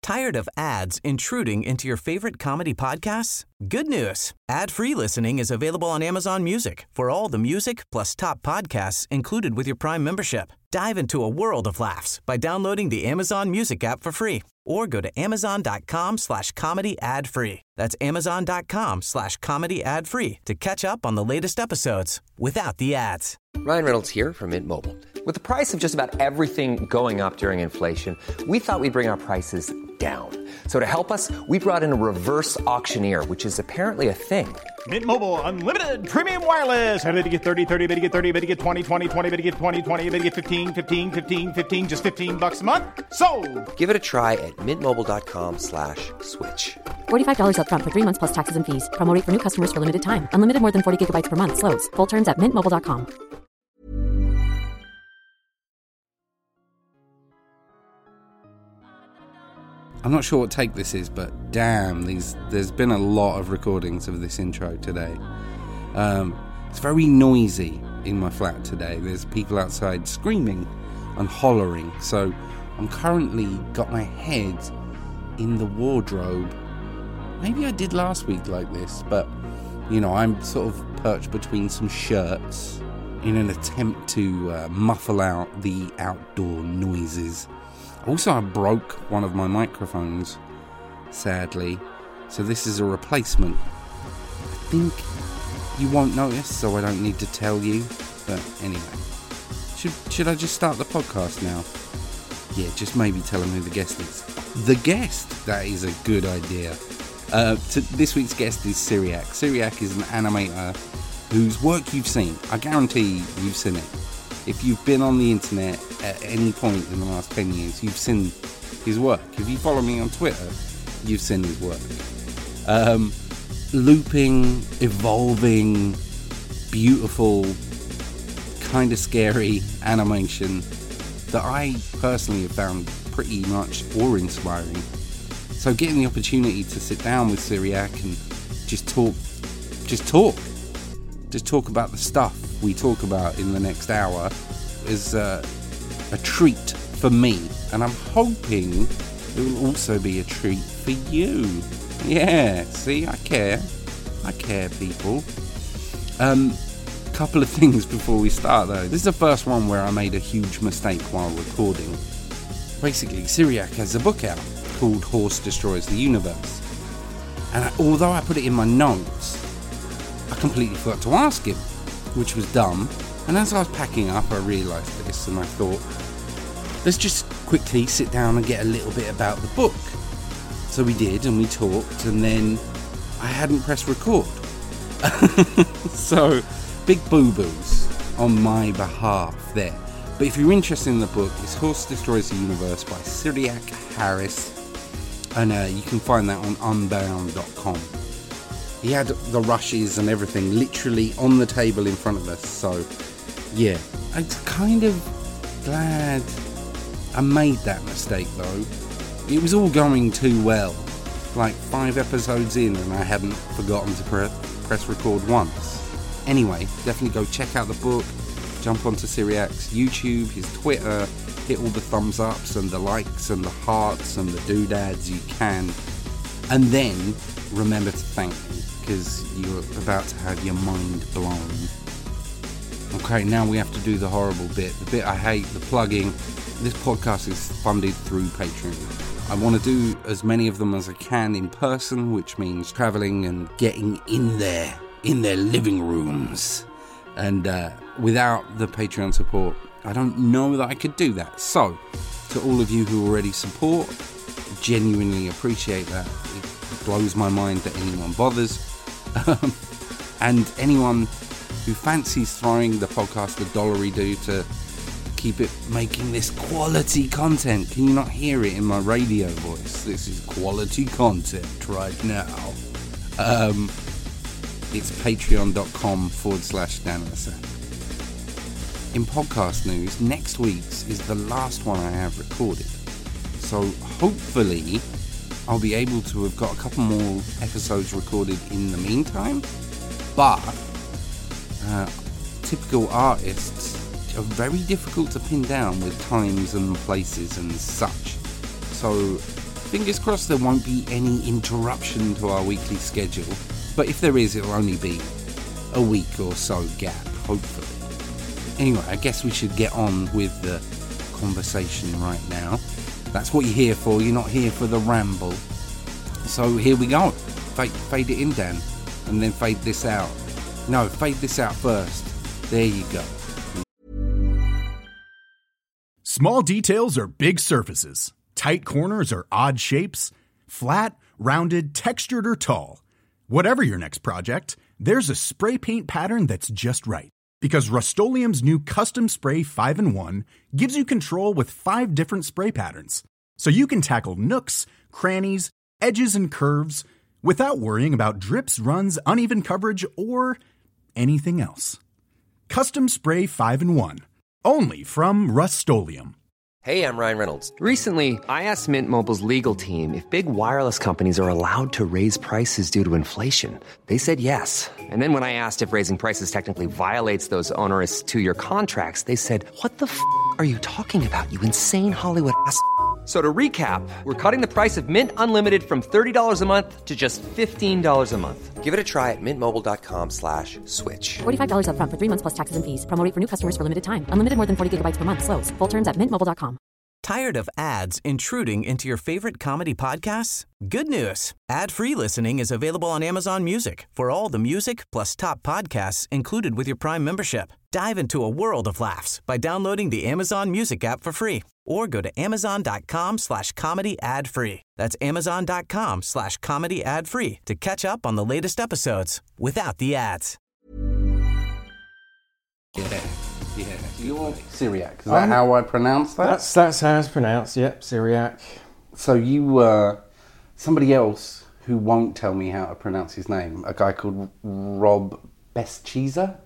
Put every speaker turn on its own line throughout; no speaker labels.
Tired of ads intruding into your favorite comedy podcasts? Good news. Ad-free listening is available on Amazon Music for all the music plus top podcasts included with your Prime membership. Dive into a world of laughs by downloading the Amazon Music app for free or go to amazon.com/comedy ad-free. That's amazon.com/comedy ad-free to catch up on the latest episodes without the ads.
Ryan Reynolds here from Mint Mobile. With the price of just about everything going up during inflation, we thought we'd bring our prices down. So to help us, we brought in a reverse auctioneer, which is apparently a thing.
Mint Mobile Unlimited Premium Wireless. How to get 30, 30, bit to get 30, bit to get 20, 20, 20, bit to get 20, 20, bit to get 15, 15, 15, 15, just $15 a month? Sold!
Give it a try at mintmobile.com/switch.
$45 up front for 3 months plus taxes and fees. Promo rate for new customers for limited time. Unlimited more than 40 gigabytes per month. Slows full terms at mintmobile.com.
I'm not sure what take this is, but damn, there's been a lot of recordings of this intro today. It's very noisy in my flat today. There's people outside screaming and hollering, so I'm currently got my head in the wardrobe. Maybe I did last week like this, but you know, I'm sort of perched between some shirts in an attempt to muffle out the outdoor noises. Also, I broke one of my microphones, sadly, so this is a replacement. I think you won't notice, so I don't need to tell you, but anyway. Should I just start the podcast now? Yeah, just maybe tell them who the guest is. The guest! That is a good idea. This week's guest is Cyriac. Cyriac is an animator whose work you've seen. I guarantee you've seen it. If you've been on the internet at any point in the last 10 years, you've seen his work. If you follow me on Twitter, you've seen his work. Looping, evolving, beautiful, kind of scary animation that I personally have found pretty much awe-inspiring. So getting the opportunity to sit down with Cyriac and just talk about the stuff we talk about in the next hour is a treat for me, and I'm hoping it will also be a treat for you. Yeah, see, I care people. Couple of things before we start though. This is the first one where I made a huge mistake while recording. Basically, Cyriac has a book out called Horse Destroys the Universe, and although I put it in my notes, I completely forgot to ask him, which was dumb. And as I was packing up, I realised this, and I thought, let's just quickly sit down and get a little bit about the book. So we did, and we talked, and then I hadn't pressed record. So, big boo-boos on my behalf there. But if you're interested in the book, it's Horse Destroys the Universe by Cyriac Harris, and you can find that on unbound.com. He had the rushes and everything literally on the table in front of us, so yeah. I'm kind of glad I made that mistake though. It was all going too well. Like 5 episodes in and I hadn't forgotten to press record once. Anyway, definitely go check out the book, jump onto Cyriac's YouTube, his Twitter, hit all the thumbs ups and the likes and the hearts and the doodads you can. And then remember to thank me, because you're about to have your mind blown. Okay, now we have to do the horrible bit, the bit I hate, the plugging. This podcast is funded through Patreon. I want to do as many of them as I can in person, which means travelling and getting in their living rooms. And without the Patreon support, I don't know that I could do that. So, to all of you who already support, genuinely appreciate that. It blows my mind that anyone bothers. And anyone who fancies throwing the podcast a $1 to keep it making this quality content. Can you not hear it in my radio voice? This is quality content right now. It's patreon.com/Dan. In podcast news, next week's is the last one I have recorded. So hopefully I'll be able to have got a couple more episodes recorded in the meantime. But typical artists are very difficult to pin down with times and places and such. So Fingers crossed there won't be any interruption to our weekly schedule, but if there is, it'll only be a week or so gap, hopefully. Anyway, I guess we should get on with the conversation right now. That's what you're here for, you're not here for the ramble. So here we go. Fade it in, Dan, and then fade this out. No, fade this out first. There you go.
Small details are big surfaces. Tight corners are odd shapes. Flat, rounded, textured, or tall. Whatever your next project, there's a spray paint pattern that's just right. Because Rust-Oleum's new Custom Spray 5-in-1 gives you control with 5 different spray patterns. So you can tackle nooks, crannies, edges, and curves without worrying about drips, runs, uneven coverage, or anything else. Custom Spray 5-in-1. Only from Rust-Oleum.
Hey, I'm Ryan Reynolds. Recently, I asked Mint Mobile's legal team if big wireless companies are allowed to raise prices due to inflation. They said yes. And then when I asked if raising prices technically violates those onerous 2-year contracts, they said, "What the f*** are you talking about, you insane Hollywood ass?" So to recap, we're cutting the price of Mint Unlimited from $30 a month to just $15 a month. Give it a try at mintmobile.com/switch.
$45 up front for 3 months plus taxes and fees. Promo rate for new customers for limited time. Unlimited more than 40 gigabytes per month. Slows full terms at mintmobile.com.
Tired of ads intruding into your favorite comedy podcasts? Good news. Ad-free listening is available on Amazon Music for all the music plus top podcasts included with your Prime membership. Dive into a world of laughs by downloading the Amazon Music app for free or go to amazon.com/comedy ad-free. That's amazon.com/comedy ad-free to catch up on the latest episodes without the ads.
Yeah. You're Syriac. Is that how I pronounce that?
That's how it's pronounced, yep, Syriac.
So you were somebody else who won't tell me how to pronounce his name. A guy called Rob Bestcheezer,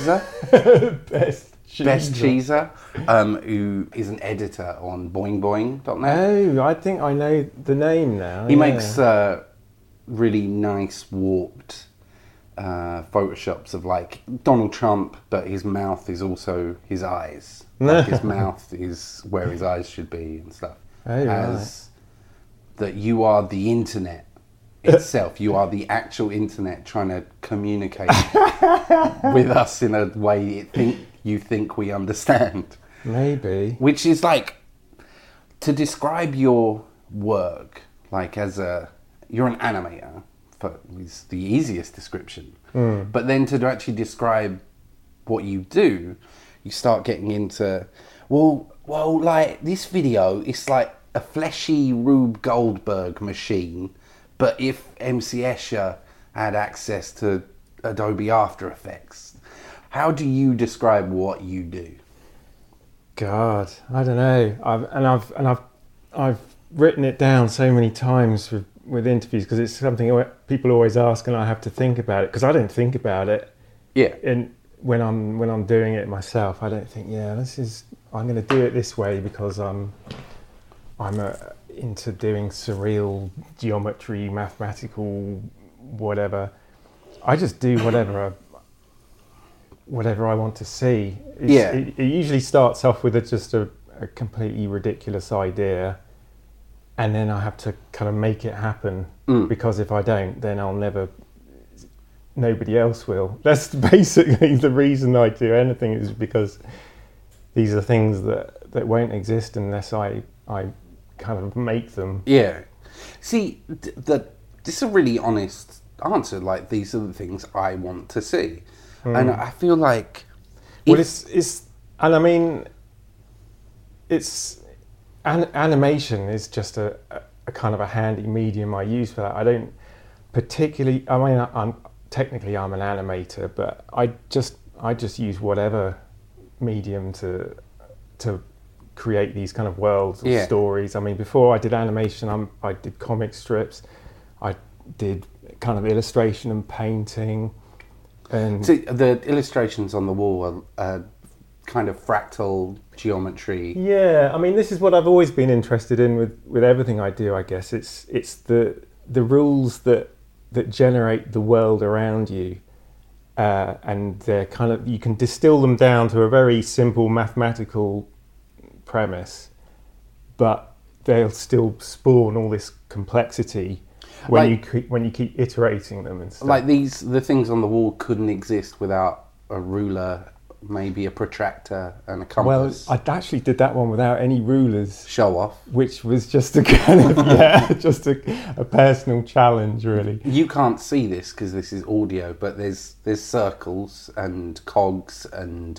who is an editor on boingboing.net.
Oh, I think I know the name now.
He makes really nice warped photoshops of like Donald Trump, but his mouth is also his eyes. Like his mouth is where his eyes should be and stuff.
Oh,
as that you are the internet itself. You are the actual internet trying to communicate with us in a way you think we understand.
Maybe.
Which is like, to describe your work, like you're an animator, is the easiest description. But then to actually describe what you do, you start getting into, well, like this video, it's like a fleshy Rube Goldberg machine, but if MC Escher had access to Adobe After Effects. How do you describe what you do?
God, I don't know. I've written it down so many times with interviews because it's something people always ask, and I have to think about it because I don't think about it.
Yeah.
And when I'm doing it myself, I don't think, I'm going to do it this way because I'm into doing surreal geometry, mathematical, whatever. I just do whatever I want to see. It usually starts off with just a completely ridiculous idea, and then I have to kind of make it happen, because if I don't, then nobody else will. That's basically the reason I do anything, is because these are things that won't exist unless I kind of make them. Yeah.
See, this is a really honest answer. Like, these are the things I want to see. And I feel like... animation is just a kind of a handy medium I use for that. I don't particularly... I'm technically an animator, but I just use whatever medium to create these kind of worlds or stories. I mean, before I did animation, I did comic strips. I did kind of illustration and painting. And so the illustrations on the wall are kind of fractal geometry.
Yeah, I mean, this is what I've always been interested in with everything I do, I guess. It's the rules that generate the world around you. And they're kind of, you can distill them down to a very simple mathematical premise, but they'll still spawn all this complexity when you keep iterating them and stuff.
Like the things on the wall couldn't exist without a ruler, maybe a protractor and a compass.
Well, I actually did that one without any rulers.
Show off.
Which was just a kind of, just a personal challenge, really.
You can't see this because this is audio, but there's circles and cogs and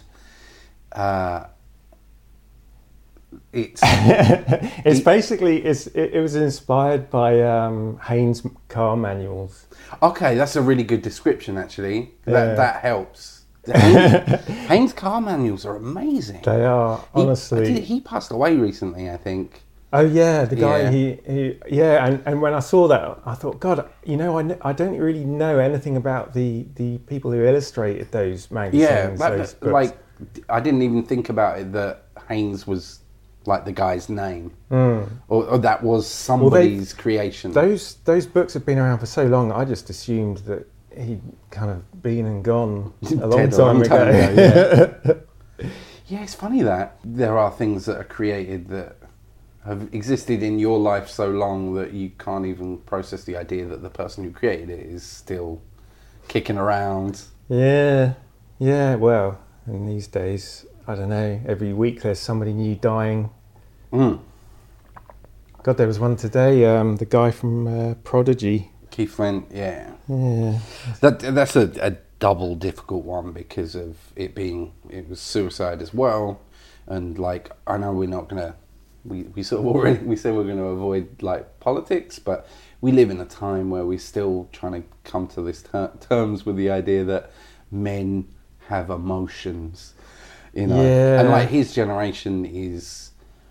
it was inspired by Haynes car manuals.
Okay, that's a really good description, actually. That helps. Haynes car manuals are amazing.
They are, honestly.
He passed away recently, I think.
Oh yeah, the guy. And when I saw that, I thought, God, I don't really know anything about the people who illustrated those magazines.
Yeah, like I didn't even think about it that Haynes was like the guy's name, or that was somebody's creation.
Those books have been around for so long. I just assumed that he'd kind of been and gone a long time ago.
Yeah, it's funny that there are things that are created that have existed in your life so long that you can't even process the idea that the person who created it is still kicking around.
Yeah. Well, in these days, I don't know. Every week there's somebody new dying. God, there was one today. The guy from Prodigy.
Keith Flint, yeah. That's a double difficult one because of it was suicide as well, and like I know we're not gonna we said we're gonna avoid like politics, but we live in a time where we're still trying to come to this terms with the idea that men have emotions, and like his generation is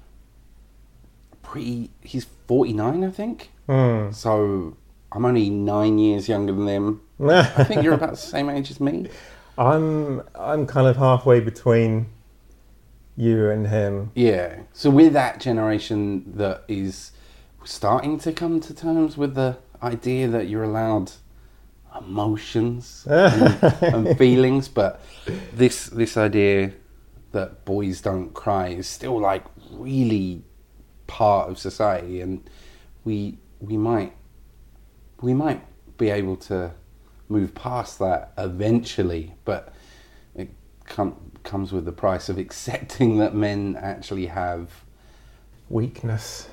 he's 49, I think. So I'm only 9 years younger than them. I think you're about the same age as me.
I'm kind of halfway between you and him.
Yeah. So we're that generation that is starting to come to terms with the idea that you're allowed emotions and feelings, but this idea that boys don't cry is still like really part of society, and we might be able to move past that eventually, but it comes with the price of accepting that men actually have
weakness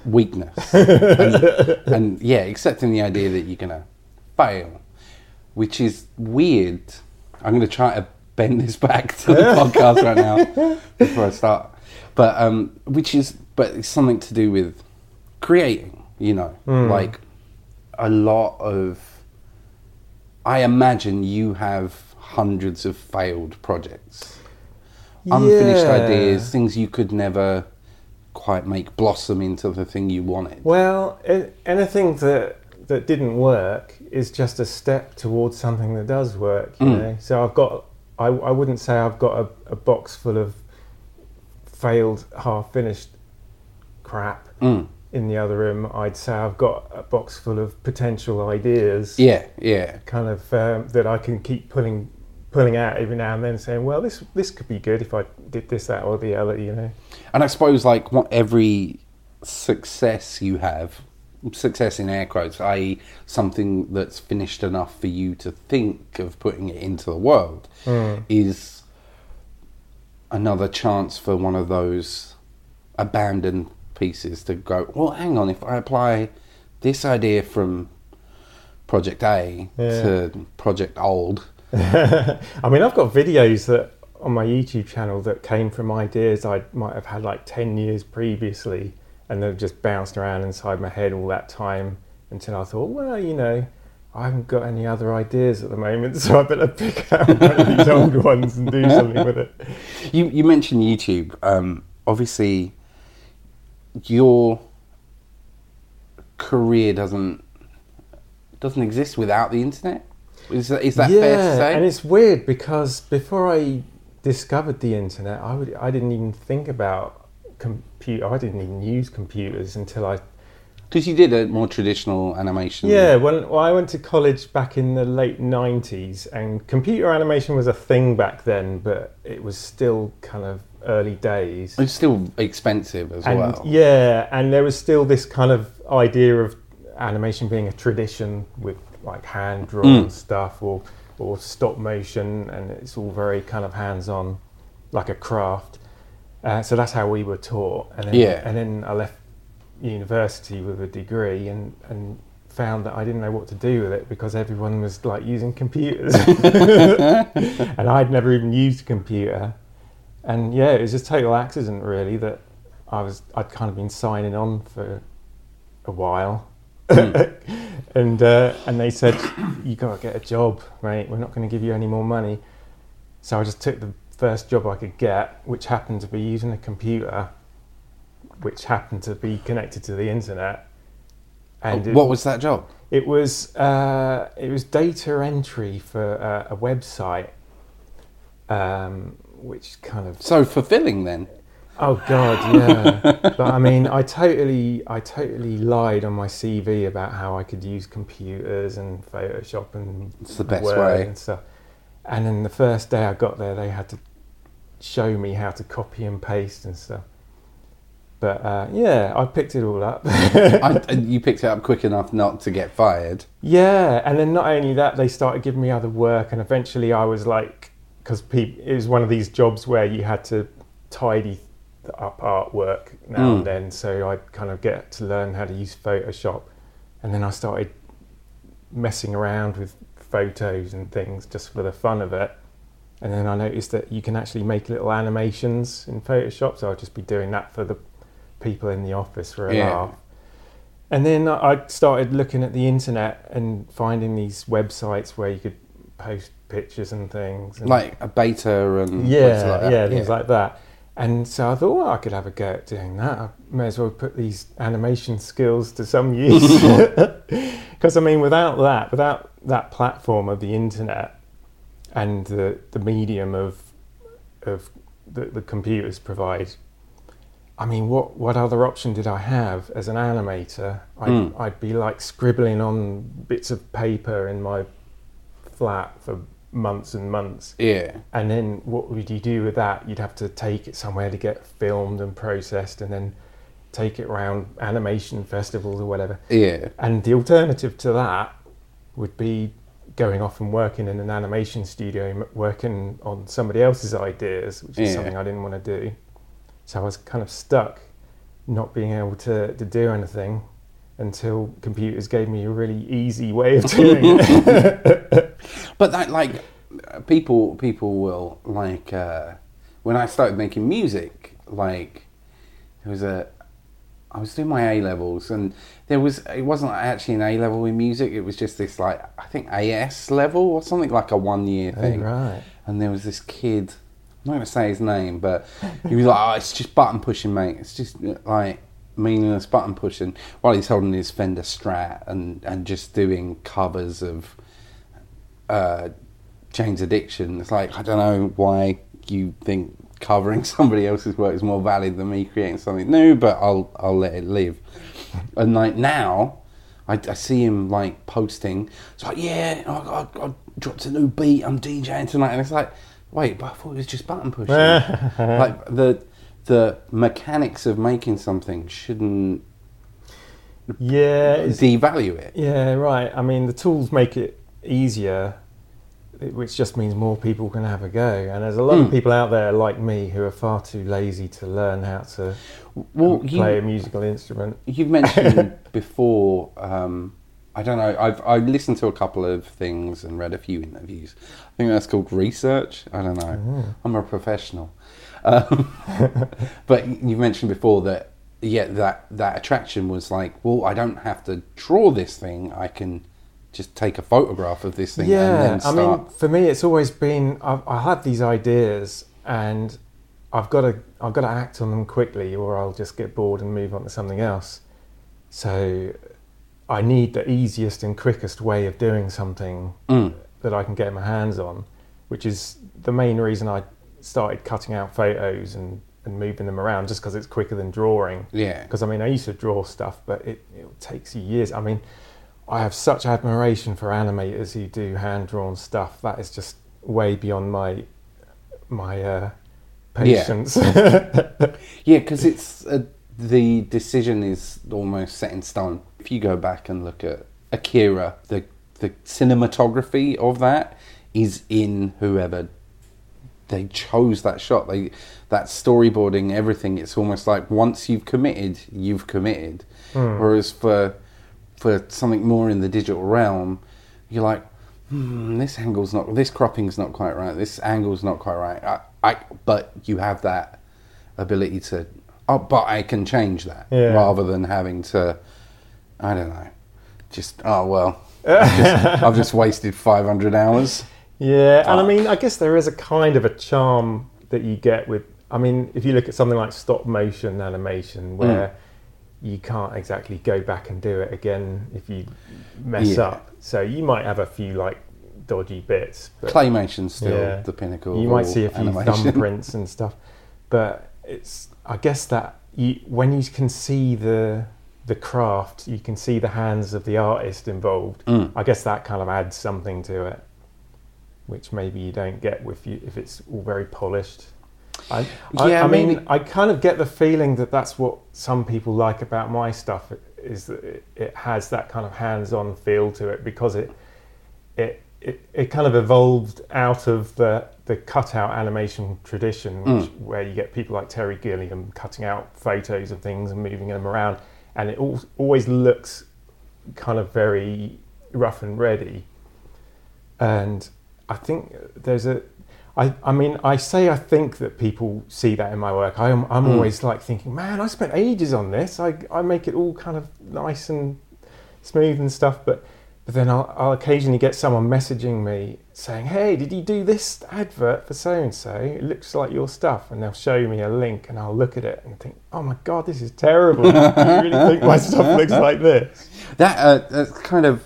and accepting the idea that you're gonna fail, which is weird. I'm gonna try to bend this back to the podcast right now before I start, but it's something to do with creating, like a lot of, I imagine you have hundreds of failed projects, unfinished ideas, things you could never quite make blossom into the thing you wanted.
Well, anything that didn't work is just a step towards something that does work, you know. So I wouldn't say I've got a box full of failed, half-finished crap in the other room. I'd say I've got a box full of potential ideas.
Yeah.
Kind of that I can keep pulling out every now and then, saying, well, this could be good if I did this, that, or the other,
And I suppose like every success you have, success in air quotes, i.e. something that's finished enough for you to think of putting it into the world, is another chance for one of those abandoned pieces to go, well, hang on, if I apply this idea from Project A to Project Old.
I mean, I've got videos that on my YouTube channel that came from ideas I might have had like 10 years previously, and they've just bounced around inside my head all that time until I thought, well, I haven't got any other ideas at the moment, so I better pick out one of these old ones and do something with it.
You mentioned YouTube. Obviously, your career doesn't exist without the internet. Is that fair to say?
And it's weird because before I discovered the internet, I didn't even think about computer. I didn't even use computers until
Because you did a more traditional animation.
Yeah, well, I went to college back in the late 90s, and computer animation was a thing back then, but it was still kind of early days.
It's still expensive as well.
Yeah, and there was still this kind of idea of animation being a tradition with like hand-drawn stuff or stop motion, and it's all very kind of hands-on, like a craft. So that's how we were taught. And then I left university with a degree and found that I didn't know what to do with it because everyone was like using computers. And I'd never even used a computer. And yeah, it was just total accident really that I'd kind of been signing on for a while. And they said, you got to get a job, mate. We're not going to give you any more money. So I just took the first job I could get, which happened to be using a computer, which happened to be connected to the internet. And
what was that job?
It was data entry for a website, which kind of
so fulfilling then.
Oh God, yeah. But I mean, I totally lied on my CV about how I could use computers and Photoshop and
it's the best
Word
way
and stuff. And then the first day I got there, they had to show me how to copy and paste and stuff. But yeah, I picked it all up.
You picked it up quick enough not to get fired.
Yeah, and then not only that, they started giving me other work, and eventually I was like, because it was one of these jobs where you had to tidy up artwork now and then, so I'd kind of get to learn how to use Photoshop, and then I started messing around with photos and things just for the fun of it. And then I noticed that you can actually make little animations in Photoshop, so I'd just be doing that for the people in the office for a laugh. And then I started looking at the internet and finding these websites where you could post pictures and things. And
like a beta and
things like that. And so I thought, well, I could have a go at doing that. I may as well put these animation skills to some use. Because I mean, without that platform of the internet and the medium of the computers provide, I mean, what other option did I have as an animator? I'd be like scribbling on bits of paper in my flat for months and months.
Yeah.
And then what would you do with that? You'd have to take it somewhere to get filmed and processed, and then take it around animation festivals or whatever.
Yeah.
And the alternative to that would be going off and working in an animation studio, working on somebody else's ideas, which is something I didn't want to do. So I was kind of stuck not being able to do anything until computers gave me a really easy way of doing it.
But that, like, people will, like, when I started making music, like, I was doing my A-levels, and it wasn't actually an A-level in music, it was just this, like, I think AS level or something, like a 1-year thing.
Oh, right.
And there was this kid, I'm not going to say his name, but he was like, oh, it's just button pushing, mate. It's just, like, meaningless button pushing, while he's holding his Fender Strat and just doing covers of Jane's Addiction. It's like, I don't know why you think covering somebody else's work is more valid than me creating something new, but I'll let it live. And like now, I see him like posting. It's like, yeah, I dropped a new beat. I'm DJing tonight, and it's like, wait, but I thought it was just button pushing. Like the mechanics of making something shouldn't devalue it.
Yeah, right. I mean, the tools make it easier, which just means more people can have a go. And there's a lot of people out there like me who are far too lazy to learn how to play a musical instrument.
You've mentioned before, I don't know, I've listened to a couple of things and read a few interviews. I think that's called research. I don't know. I'm a professional. But you've mentioned before that, that attraction was like, well, I don't have to draw this thing. I can just take a photograph of this thing and then start. I mean,
for me, it's always been, I have these ideas and I've got to act on them quickly, or I'll just get bored and move on to something else. So I need the easiest and quickest way of doing something that I can get my hands on, which is the main reason I started cutting out photos and and moving them around just because it's quicker than drawing.
Yeah.
Because I mean, I used to draw stuff, but it takes you years. I mean, I have such admiration for animators who do hand-drawn stuff. That is just way beyond my patience.
Yeah, because it's the decision is almost set in stone. If you go back and look at Akira, the cinematography of that is in whoever they chose that shot. That storyboarding, everything. It's almost like once you've committed, you've committed. Whereas for something more in the digital realm, you're like, this cropping's not quite right. This angle's not quite right. But you have that ability to, but I can change that rather than having to, I don't know, just, I've just wasted 500 hours.
Yeah, and I mean, I guess there is a kind of a charm that you get with, I mean, if you look at something like stop motion animation where you can't exactly go back and do it again if you mess up. So you might have a few like dodgy bits. But
Claymation's still the pinnacle.
You
of
might
all
see a few
animation.
thumbprints and stuff, but I guess that when you can see the craft, you can see the hands of the artist involved. I guess that kind of adds something to it, which maybe you don't get if it's all very polished. I mean, I kind of get the feeling that that's what some people like about my stuff, is that it has that kind of hands-on feel to it, because it kind of evolved out of the cutout animation tradition, where you get people like Terry Gilliam cutting out photos of things and moving them around, and it always looks kind of very rough and ready. And I think there's I mean, I think that people see that in my work. I'm always like thinking, man, I spent ages on this. I make it all kind of nice and smooth and stuff, but then I'll occasionally get someone messaging me saying, hey, did you do this advert for so-and-so? It looks like your stuff. And they'll show me a link and I'll look at it and think, oh my God, this is terrible. You really think my stuff looks like this?
That's kind of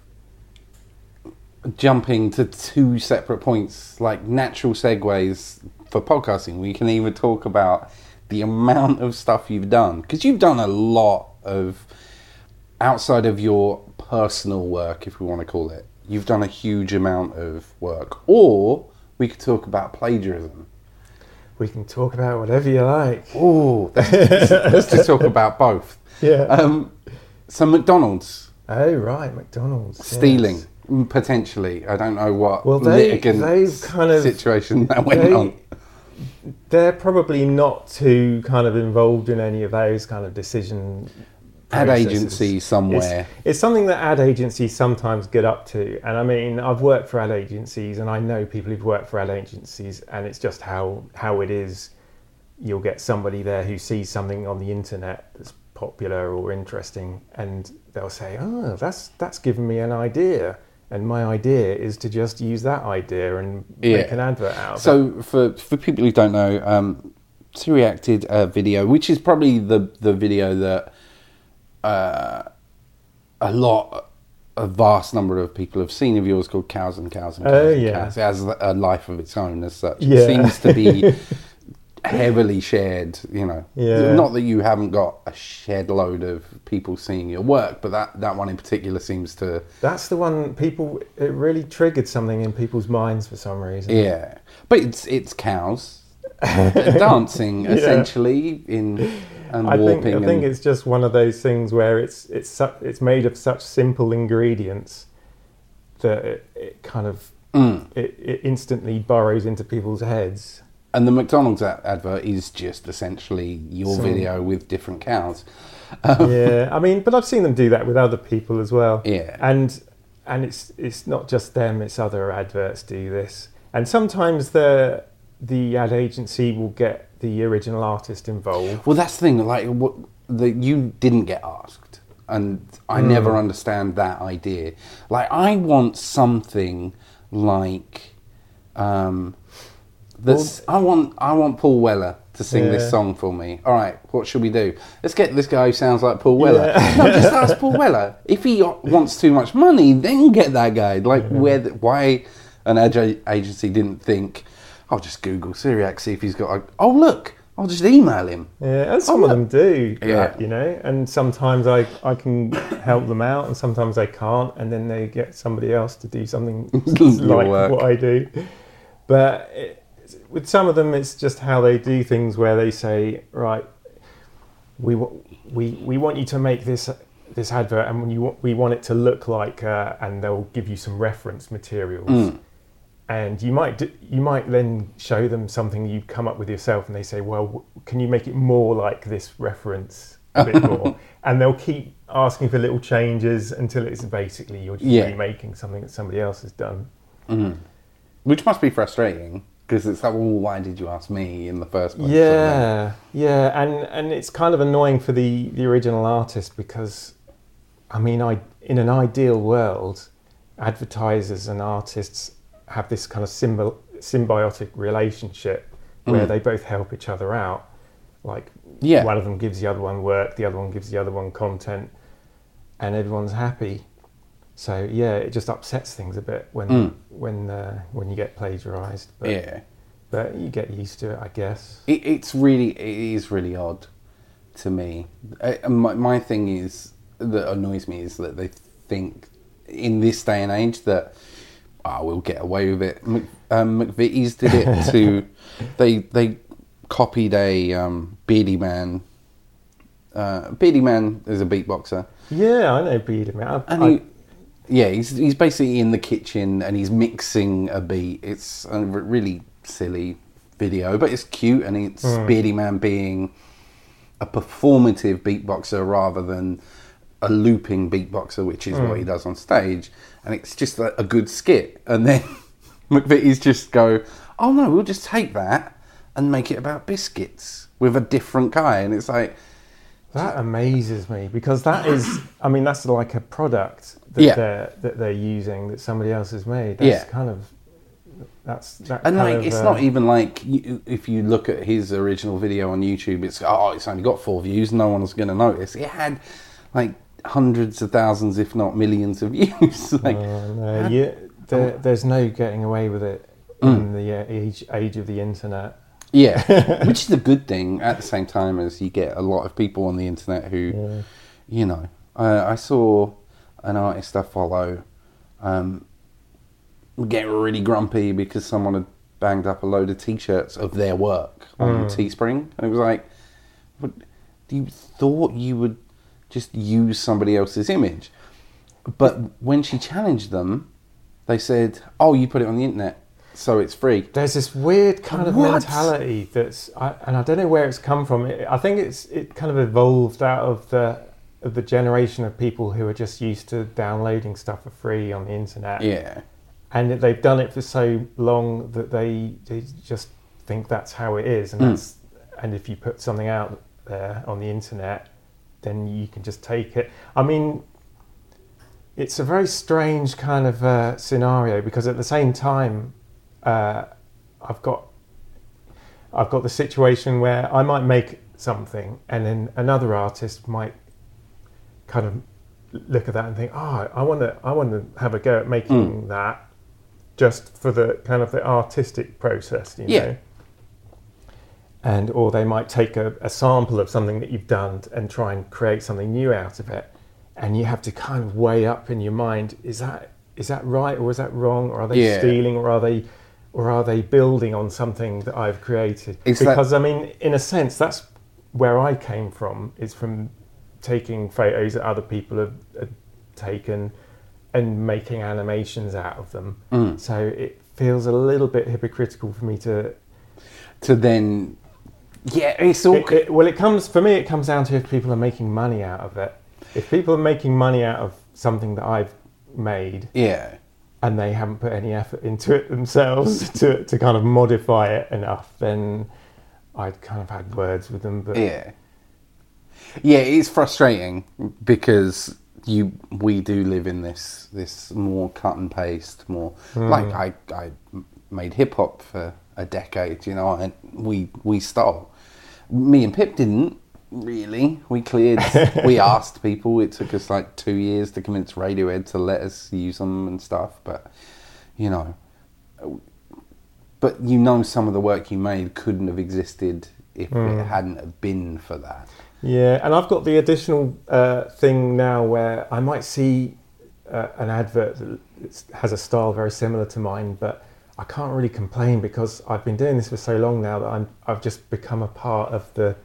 jumping to two separate points, like natural segues for podcasting. We can even talk about the amount of stuff you've done, because you've done a lot of, outside of your personal work, if we want to call it, you've done a huge amount of work. Or we could talk about plagiarism.
We can talk about whatever you like.
Oh, let's just talk about both.
Yeah.
So McDonald's.
Oh right, McDonald's
stealing.
Yes.
Potentially, I don't know what
they've kind of
situation that went on.
They're probably not too kind of involved in any of those kind of decision
ad
processes.
agency somewhere.
It's something that ad agencies sometimes get up to, and I mean, I've worked for ad agencies, and I know people who've worked for ad agencies, and it's just how it is. You'll get somebody there who sees something on the internet that's popular or interesting, and they'll say, "Oh, that's given me an idea." And my idea is to just use that idea and make an advert out of it.
So for people who don't know, Syriac did a video, which is probably the video that a vast number of people have seen of yours, called Cows and Cows and Cows and Cows. It has a life of its own as such. It seems to be heavily shared, Not that you haven't got a shed load of people seeing your work, but that one in particular seems to...
That's the one it really triggered something in people's minds for some reason.
Yeah. But it's cows dancing, essentially,
I think it's just one of those things where it's made of such simple ingredients that it kind of... It instantly burrows into people's heads.
And the McDonald's advert is just essentially your video with different cows.
Yeah, I mean, but I've seen them do that with other people as well.
Yeah,
and it's not just them; it's other adverts do this. And sometimes the ad agency will get the original artist involved.
Well, that's the thing. Like, you didn't get asked, and I never understand that idea. Like, I want something like. I want Paul Weller to sing this song for me. All right, what should we do? Let's get this guy who sounds like Paul Weller. No, just ask Paul Weller. If he wants too much money, then get that guy. Like, why an ad agency didn't think, I'll just Google Syriac, see if he's got oh, look, I'll just email him.
Yeah, and some of them do
Yeah.
that, you know, and sometimes I can help them out and sometimes I can't, and then they get somebody else to do something like
work.
what I do. But with some of them, it's just how they do things, where they say, right, we want you to make this advert, and we want it to look like, and they'll give you some reference materials. And you might then show them something you've come up with yourself, and they say, well, can you make it more like this reference a bit more? And they'll keep asking for little changes until it's basically you're just remaking something that somebody else has done.
Which must be frustrating, because it's like, well, why did you ask me in the first place?
Yeah, and it's kind of annoying for the original artist, because, I mean, in an ideal world, advertisers and artists have this kind of symbiotic relationship where they both help each other out. Like, one of them gives the other one work, the other one gives the other one content, and everyone's happy. So it just upsets things a bit when you get plagiarized. But you get used to it, I guess. It is
really odd to me. My thing is that annoys me is that they think in this day and age that we'll get away with it. McVitie's did it to. They copied a Beardy Man. Beardy Man is a beatboxer.
Yeah, I know Beardy Man.
He's basically in the kitchen and he's mixing a beat. It's a really silly video, but it's cute, and it's Beardy Man being a performative beatboxer rather than a looping beatboxer, which is what he does on stage. And it's just a good skit. And then McVitie's just go, oh no, we'll just take that and make it about biscuits with a different guy. And it's like...
That amazes me, because that is, I mean, that's like a product that they're using that somebody else has made. That's kind of...
It's not even like, if you look at his original video on YouTube, it's only got 4 views, no one's going to notice. It had like hundreds of thousands, if not millions of views.
There's no getting away with it in the age of the internet.
Yeah, which is a good thing at the same time as you get a lot of people on the internet who, you know, I saw an artist I follow get really grumpy because someone had banged up a load of t-shirts of their work on Teespring. And it was like, you thought you would just use somebody else's image. But when she challenged them, they said, oh, you put it on the internet, so it's free.
There's this weird kind of mentality and I don't know where it's come from. I think it kind of evolved out of the generation of people who are just used to downloading stuff for free on the internet.
Yeah.
And they've done it for so long that they just think that's how it is. And if you put something out there on the internet, then you can just take it. I mean, it's a very strange kind of scenario, because at the same time, I've got the situation where I might make something, and then another artist might kind of look at that and think, I want to have a go at making that, just for the kind of the artistic process, you know. And or they might take a sample of something that you've done and try and create something new out of it, and you have to kind of weigh up in your mind, is that right or is that wrong, or are they stealing, or are they building on something that I've created? I mean, in a sense, that's where I came from, is from taking photos that other people have taken and making animations out of them. So it feels a little bit hypocritical for me to
then... Yeah, it's all...
it comes down to if people are making money out of it. If people are making money out of something that I've made... Yeah. And they haven't put any effort into it themselves to kind of modify it enough, then I'd kind of had words with them. But
yeah, it's frustrating because we do live in this more cut and paste, more like I made hip hop for a decade, you know, and we stole. Me and Pip didn't really. We asked people. It took us like 2 years to convince Radiohead to let us use them and stuff. But you know, some of the work you made couldn't have existed if it hadn't have been for that.
Yeah, and I've got the additional thing now where I might see an advert that has a style very similar to mine, but I can't really complain because I've been doing this for so long now that I've just become a part of the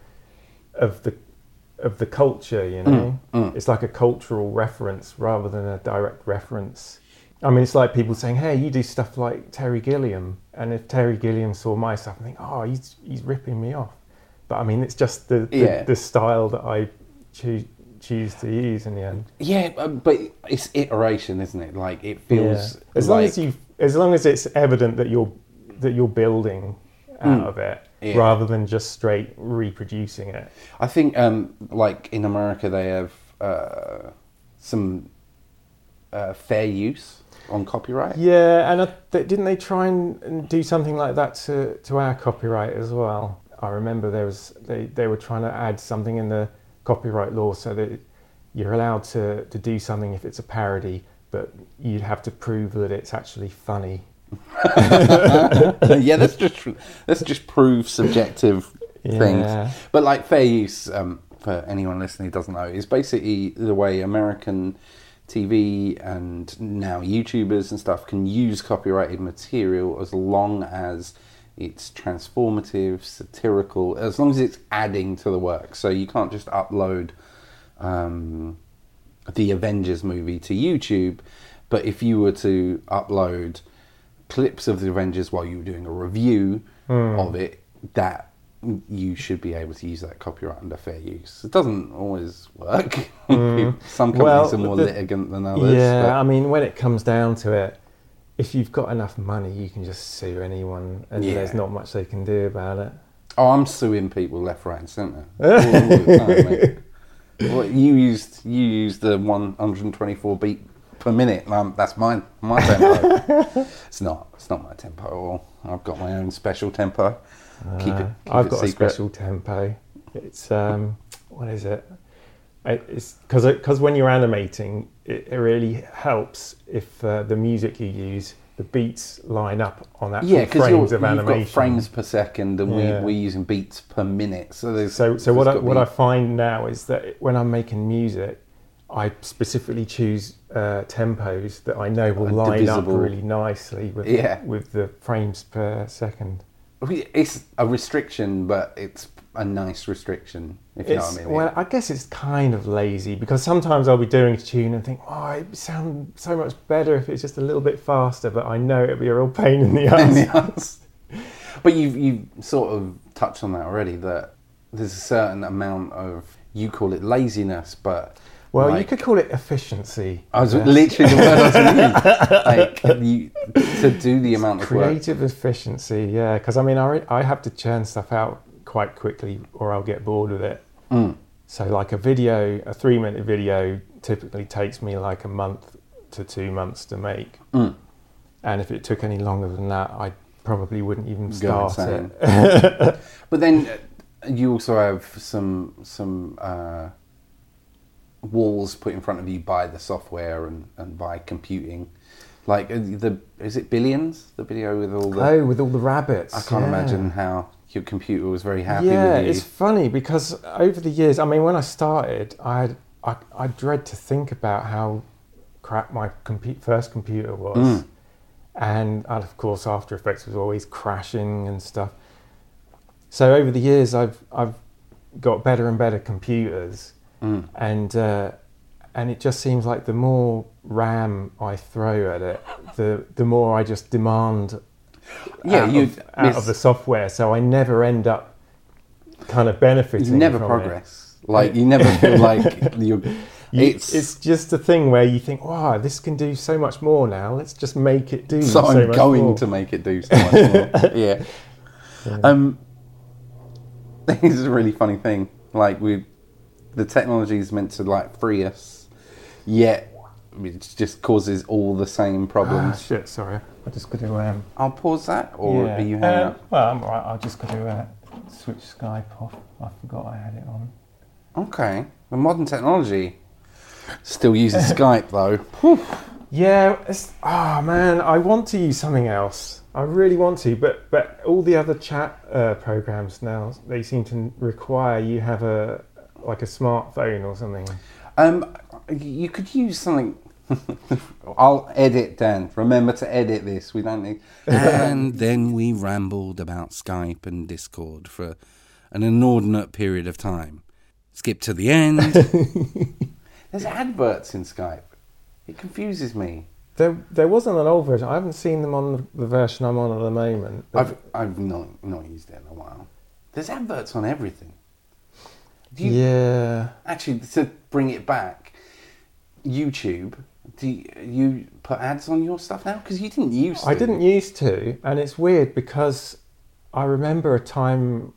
culture, you know. It's like a cultural reference rather than a direct reference. I mean, it's like people saying, "Hey, you do stuff like Terry Gilliam," and if Terry Gilliam saw my stuff, I think, "Oh, he's ripping me off." But I mean, it's just the style that I choose to use in the end.
Yeah, but it's iteration, isn't it? Like it feels
as long as it's evident that you're building out of it rather than just straight reproducing it.
I think like in America they have some fair use on copyright.
Yeah, and didn't they try and do something like that to our copyright as well? I remember they were trying to add something in the copyright law so that you're allowed to do something if it's a parody, but you'd have to prove that it's actually funny.
Yeah, let's just prove subjective things. But like fair use, for anyone listening who doesn't know, is basically the way American TV and now YouTubers and stuff can use copyrighted material as long as it's transformative, satirical, as long as it's adding to the work. So you can't just upload the Avengers movie to YouTube, but if you were to upload clips of the Avengers while you were doing a review of it, that you should be able to use that copyright under fair use. It doesn't always work. Some companies are more litigant than others.
Yeah, but I mean, when it comes down to it, if you've got enough money, you can just sue anyone, and there's not much they can do about it.
Oh, I'm suing people left, right, and centre all the time, mate. Well, you used the 124 beat per minute. That's my tempo. It's not my tempo at all. I've got my own special tempo.
I've got secret. A special tempo. It's what is it? It's because when you're animating, it really helps if the music you use, the beats line up on that frames of animation.
You've got frames per second, and we're using beats per minute. So
what I find now is that when I'm making music, I specifically choose tempos that I know will line up really nicely with the frames per second.
It's a restriction, but it's a nice restriction, if you know what I mean.
Well, I guess it's kind of lazy, because sometimes I'll be doing a tune and think, oh, it would sound so much better if it's just a little bit faster, but I know it'll be a real pain in the ass.
But you've sort of touched on that already, that there's a certain amount of, you call it laziness, but...
Well, you could call it efficiency.
I was literally the word I was going to use. Like, to do the amount of work.
Creative efficiency, yeah. Because, I mean, I have to churn stuff out quite quickly or I'll get bored with it. So, like a 3-minute video typically takes me like a month to 2 months to make. And if it took any longer than that, I probably wouldn't even start it.
But then you also have some walls put in front of you by the software and by computing, like is it Billions, the video with all the
rabbits?
I can't imagine how your computer was very happy with you.
Yeah, it's funny because over the years, I mean, when I started, I dread to think about how crap my first computer was, and of course After Effects was always crashing and stuff. So over the years, I've got better and better computers. And it just seems like the more RAM I throw at it, the more I just demand out of the software. So I never end up kind of benefiting.
You never progress. Like you never feel like you're.
It's just a thing where you think, wow, this can do so much more now. Let's just make it do so much more.
So I'm going to make it do so much more. Yeah. This is a really funny thing. Like the technology is meant to like free us, yet it just causes all the same problems.
Shit, sorry. I just got to...
I'll pause that, or are you hanging up?
Well, I'm alright. I'll just got to switch Skype off. I forgot I had it on.
Okay. The modern technology still uses Skype, though.
Yeah, man, I want to use something else. I really want to, but all the other chat programs now, they seem to require you have a smartphone or something.
You could use something. I'll edit, Dan. Remember to edit this. We don't need. And then we rambled about Skype and Discord for an inordinate period of time. Skip to the end. There's adverts in Skype. It confuses me.
There wasn't an old version. I haven't seen them on the version I'm on at the moment.
I've not used it in a while. There's adverts on everything. Actually, to bring it back, YouTube. Do you put ads on your stuff now? Because you didn't used to.
I didn't used to, and it's weird because I remember a time,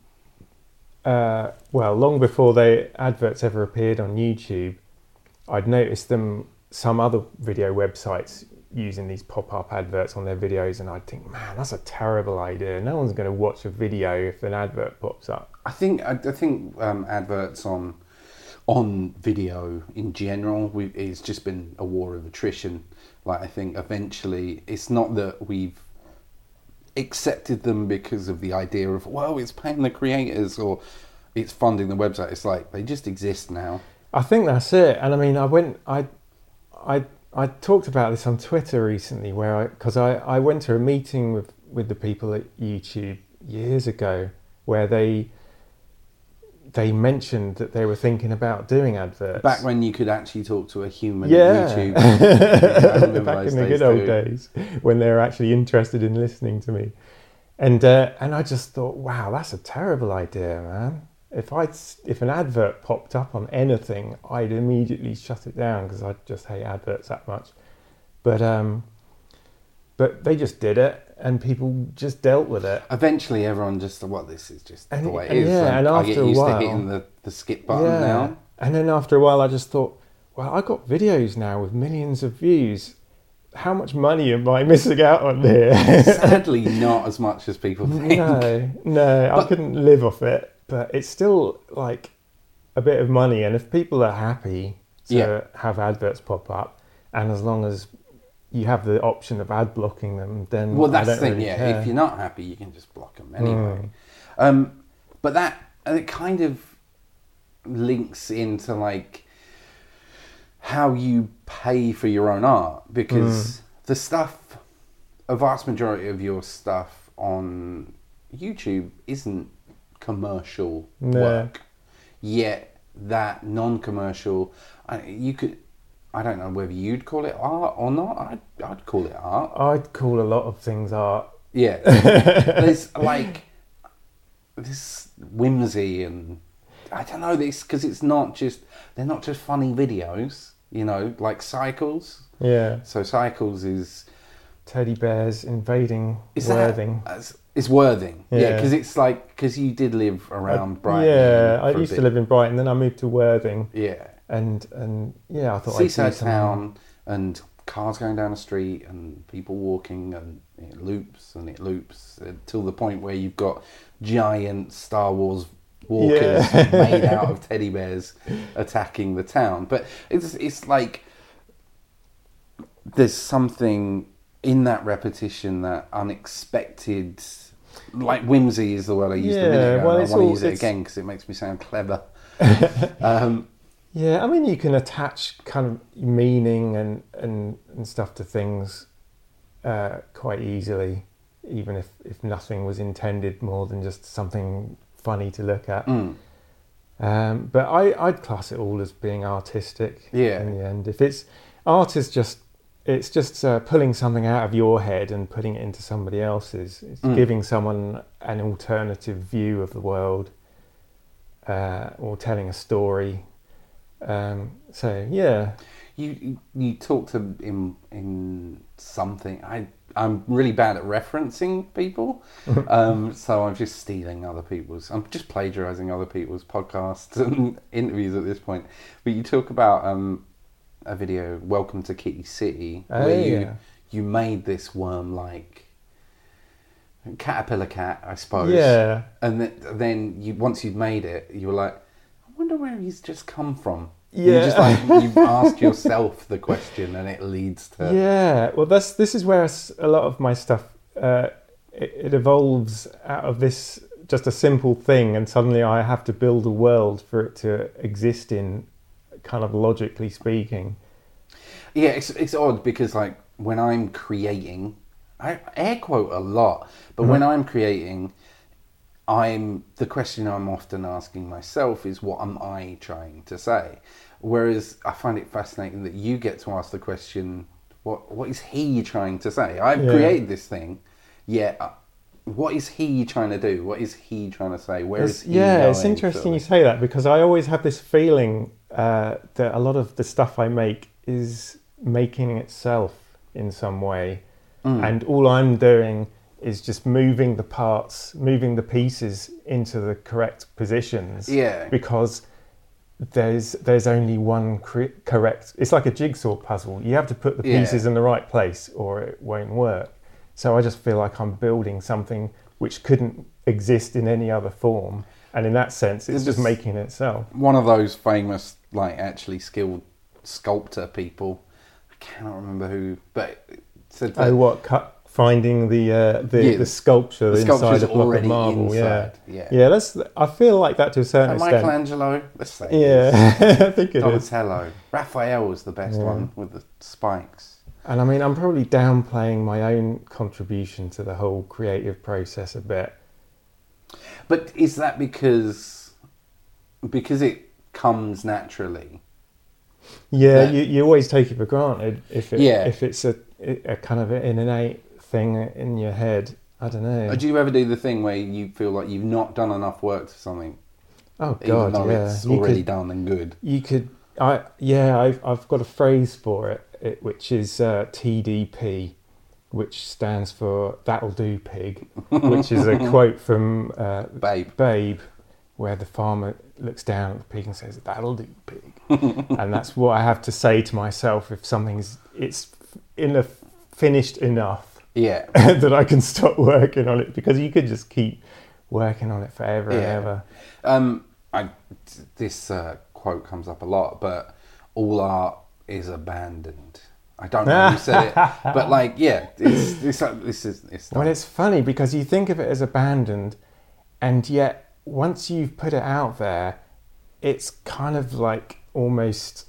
long before the adverts ever appeared on YouTube, I'd noticed some other video websites using these pop-up adverts on their videos, and I'd think, man, that's a terrible idea. No one's going to watch a video if an advert pops up.
I think adverts on video in general, it's just been a war of attrition. Like, I think eventually it's not that we've accepted them because of the idea of, well, it's paying the creators or it's funding the website. It's like they just exist now.
I think that's it. And I mean, I talked about this on Twitter recently, because I went to a meeting with the people at YouTube years ago where they mentioned that they were thinking about doing adverts.
Back when you could actually talk to a human at YouTube.
Back in the good old days when they were actually interested in listening to me. And I just thought, wow, that's a terrible idea, man. If an advert popped up on anything, I'd immediately shut it down because I just hate adverts that much. But they just did it, and people just dealt with it.
Eventually, everyone just thought, well, this is just the way it is.
Yeah, and
I
after
get used
a while,
to hitting the skip button now.
And then after a while, I just thought, well, I got videos now with millions of views. How much money am I missing out on here?
Sadly, not as much as people think.
No, I couldn't live off it. But it's still like a bit of money, and if people are happy to have adverts pop up, and as long as you have the option of ad blocking them, then
that's the thing.
Really care.
If you're not happy, you can just block them anyway. But it kind of links into like how you pay for your own art, because a vast majority of your stuff on YouTube isn't commercial work, yet that non-commercial, I don't know whether you'd call it art or not. I'd call it art.
I'd call a lot of things art.
Yeah. There's like this whimsy, and I don't know this because they're not just funny videos, like Cycles.
Yeah.
So Cycles is
teddy bears invading Worthing.
It's Worthing, because it's like, because you did live around Brighton.
Yeah, I used to live in Brighton, then I moved to Worthing.
Yeah,
and I thought
seaside town, and cars going down the street, and people walking, and it loops until the point where you've got giant Star Wars walkers made out of teddy bears attacking the town. But it's like there's something in that repetition, that unexpected, like whimsy is the word I used a minute ago. I want to use it again because it makes me sound clever.
Yeah, I mean, you can attach kind of meaning and stuff to things quite easily, even if nothing was intended more than just something funny to look at. But I'd class it all as being artistic.
Yeah.
In the end, if it's art is just. It's just pulling something out of your head and putting it into somebody else's. It's giving someone an alternative view of the world, or telling a story. So yeah,
you talked in something. I'm really bad at referencing people, so I'm just stealing other people's. I'm just plagiarizing other people's podcasts and interviews at this point. But you talk about a video, Welcome to Kitty City, where you made this worm like caterpillar cat, I suppose.
Yeah.
And then once you'd made it, you were like, I wonder where he's just come from. Yeah. You're just like, you've asked yourself the question and it leads to...
Yeah, well, this is where a lot of my stuff, it evolves out of this, just a simple thing, and suddenly I have to build a world for it to exist in, kind of logically speaking.
Yeah, it's odd because, like, when I'm creating, I air quote a lot, but when I'm creating, the question I'm often asking myself is, what am I trying to say? Whereas I find it fascinating that you get to ask the question, what is he trying to say? I've created this thing, yet what is he trying to do? What is he trying to say? Where is he going?
It's interesting you say that, because I always have this feeling that a lot of the stuff I make is making itself in some way. And all I'm doing is just moving the parts, moving the pieces into the correct positions.
Yeah.
Because there's only one correct... It's like a jigsaw puzzle. You have to put the pieces in the right place or it won't work. So I just feel like I'm building something which couldn't exist in any other form. And in that sense, it's just making itself.
One of those famous, like, actually skilled sculptor people, I cannot remember who, but... said that,
finding the sculpture inside a block of marble.
Inside.
Yeah. I feel like that to a certain extent.
Michelangelo, let's say.
I think it is.
Donatello. Raphael was the best one with the spikes.
And I mean, I'm probably downplaying my own contribution to the whole creative process a bit.
But is that because it comes naturally?
Yeah, you always take it for granted if it's a kind of an innate thing in your head. I don't know.
Do you ever do the thing where you feel like you've not done enough work to something?
Oh God,
even though it's already done and good.
You could. I've got a phrase for it which is TDP, which stands for "That'll Do, Pig," which is a quote from Babe, where the farmer looks down at the pig and says, "That'll do, pig." And that's what I have to say to myself if it's finished enough that I can stop working on it, because you could just keep working on it forever and ever.
This quote comes up a lot, but all art is abandoned. I don't know who said it, but like, it's
well, it's funny because you think of it as abandoned, and yet once you've put it out there, it's kind of like almost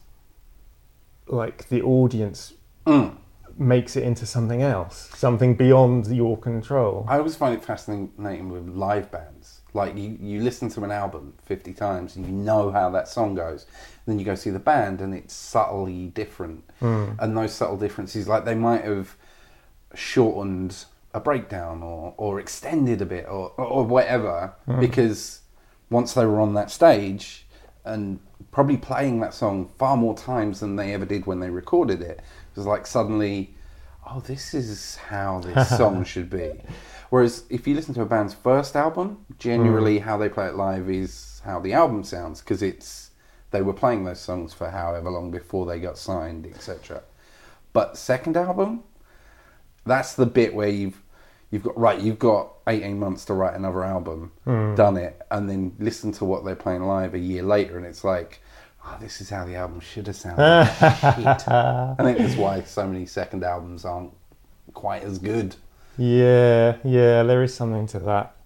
like the audience makes it into something else, something beyond your control.
I always find it fascinating with live bands. Like, you listen to an album 50 times and you know how that song goes. Then you go see the band and it's subtly different. And those subtle differences, like, they might have shortened a breakdown or extended a bit or whatever, because once they were on that stage and probably playing that song far more times than they ever did when they recorded it, it was like suddenly, oh, this is how this song should be. Whereas if you listen to a band's first album, generally how they play it live is how the album sounds, because they were playing those songs for however long before they got signed, etc. But second album, that's the bit where you've got 18 months to write another album, done it, and then listen to what they're playing live a year later, and it's like, oh, this is how the album should have sounded. Shit. I think that's why so many second albums aren't quite as good.
Yeah, there is something to that.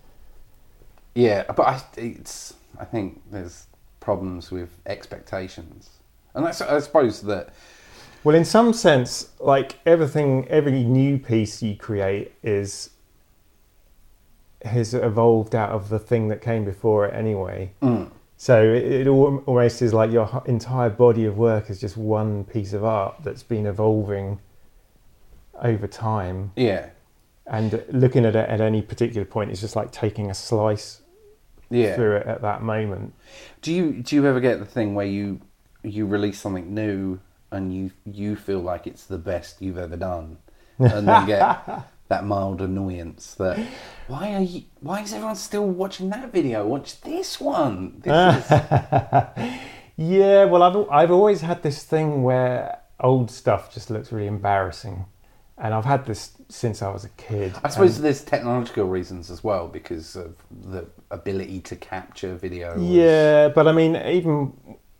Yeah, but I think there's problems with expectations, and that's, I suppose that.
Well, in some sense, like every new piece you create has evolved out of the thing that came before it anyway. So it almost is like your entire body of work is just one piece of art that's been evolving over time. Yeah. And looking at it at any particular point is just like taking a slice through it at that moment.
Do you ever get the thing where you release something new and you feel like it's the best you've ever done, and then get that mild annoyance that why is everyone still watching that video? Watch this one.
Yeah, well, I've always had this thing where old stuff just looks really embarrassing, and I've had this since I was a kid.
I suppose there's technological reasons as well, because of the ability to capture video.
Yeah, but I mean, even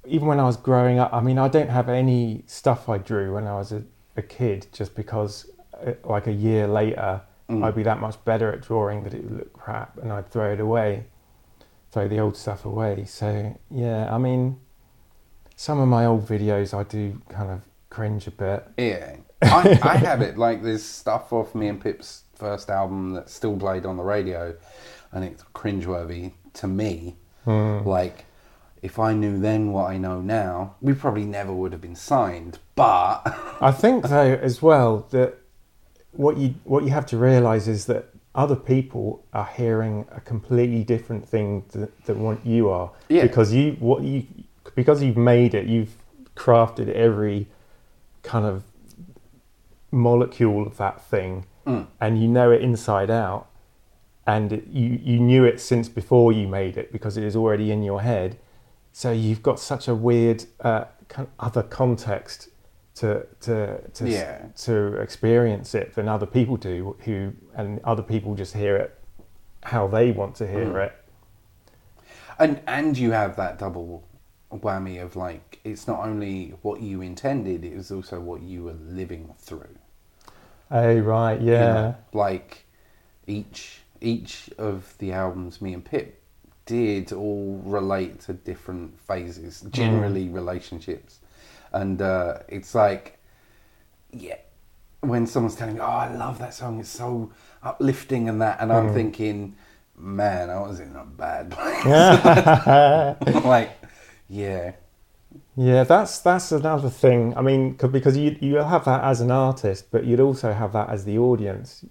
even when I was growing up, I mean, I don't have any stuff I drew when I was a kid, just because like a year later, I'd be that much better at drawing that it would look crap, and I'd throw the old stuff away. So yeah, I mean, some of my old videos I do kind of cringe a bit.
Yeah, I have it, like there's stuff off me and Pip's first album that's still played on the radio, and it's cringeworthy to me. Like, if I knew then what I know now, we probably never would have been signed. But
I think though as well that what you have to realise is that other people are hearing a completely different thing than what you are. Yeah. Because you've made it, you've crafted every kind of molecule of that thing, and you know it inside out, and you knew it since before you made it because it is already in your head. So you've got such a weird kind of other context to experience it than other people do, and other people just hear it how they want to hear it.
And you have that double whammy of, like, it's not only what you intended, it was also what you were living through.
Oh right, yeah. You know,
like each of the albums me and Pip did all relate to different phases, generally relationships. And it's like, yeah, when someone's telling me, oh, I love that song, it's so uplifting and that, and I'm thinking, man, I was in a bad place. Like, yeah.
Yeah, that's another thing. I mean, because you have that as an artist, but you'd also have that as the audience.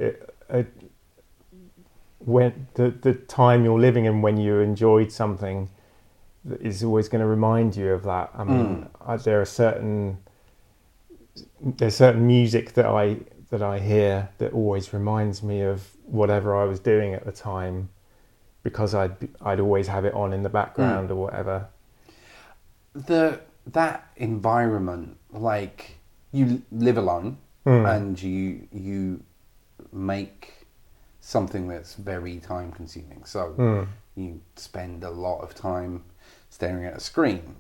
When the time you're living in when you enjoyed something is always going to remind you of that. I mean, there's certain music that I hear that always reminds me of whatever I was doing at the time, because I'd always have it on in the background or whatever.
That environment, like, you live alone and you make something that's very time consuming, so you spend a lot of time staring at a screen.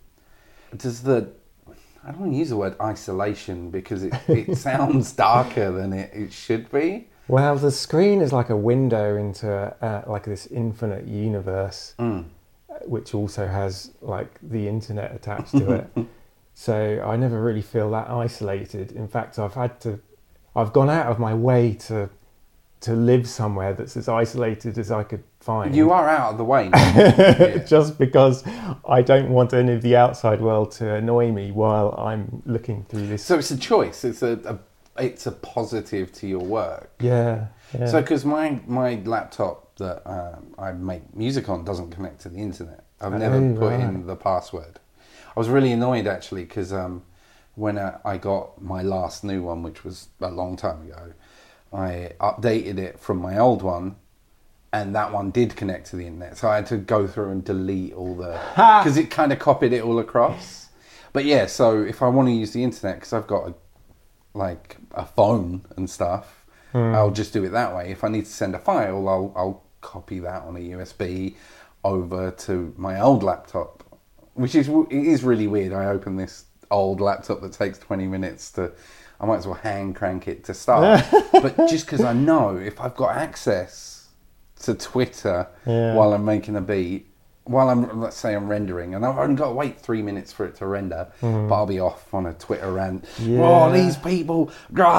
I don't want to use the word isolation because it sounds darker than it should be.
Well, the screen is like a window into like this infinite universe, which also has like the internet attached to it. So I never really feel that isolated. In fact, I've gone out of my way to live somewhere that's as isolated as I could find. You are out of the way now. Yeah. Just because I don't want any of the outside world to annoy me while I'm looking through this.
So it's a choice. It's a positive to your work.
Yeah.
So because my laptop that I make music on doesn't connect to the internet. I've never put in the password. I was really annoyed actually because when I got my last new one, which was a long time ago, I updated it from my old one, and that one did connect to the internet. So I had to go through and delete all because it kind of copied it all across. But yeah, so if I want to use the internet, because I've got a phone and stuff, I'll just do it that way. If I need to send a file, I'll copy that on a USB over to my old laptop, which is really weird. I open this old laptop that takes 20 minutes to... I might as well hand crank it to start. But just because I know if I've got access to Twitter while I'm making a beat, let's say I'm rendering, and I've only got to wait 3 minutes for it to render, but I'll be off on a Twitter rant. Yeah. Oh, these people,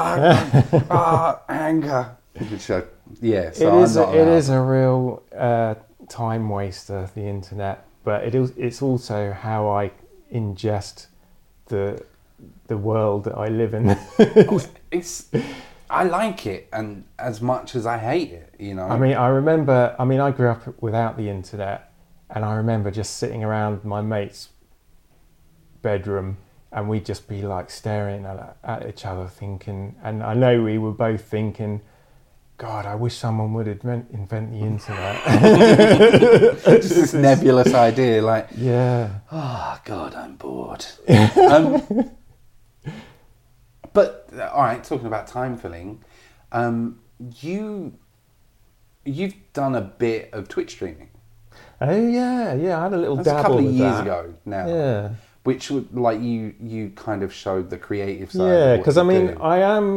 anger. So,
it is a real time waster, the internet, but it's also how I ingest the world that I live in.
I like it, and as much as I hate it, you know.
I grew up without the internet, and I remember just sitting around my mate's bedroom, and we'd just be like staring at each other thinking, and I know we were both thinking, God, I wish someone would invent the internet.
Just this nebulous idea, like, oh God, I'm bored. But all right, talking about time filling, you've done a bit of Twitch streaming.
Oh yeah, I had a little dabble
a couple of
with
years
that.
ago now.
Yeah.
Which would like you kind of showed the creative side.
Yeah,
because
I mean, I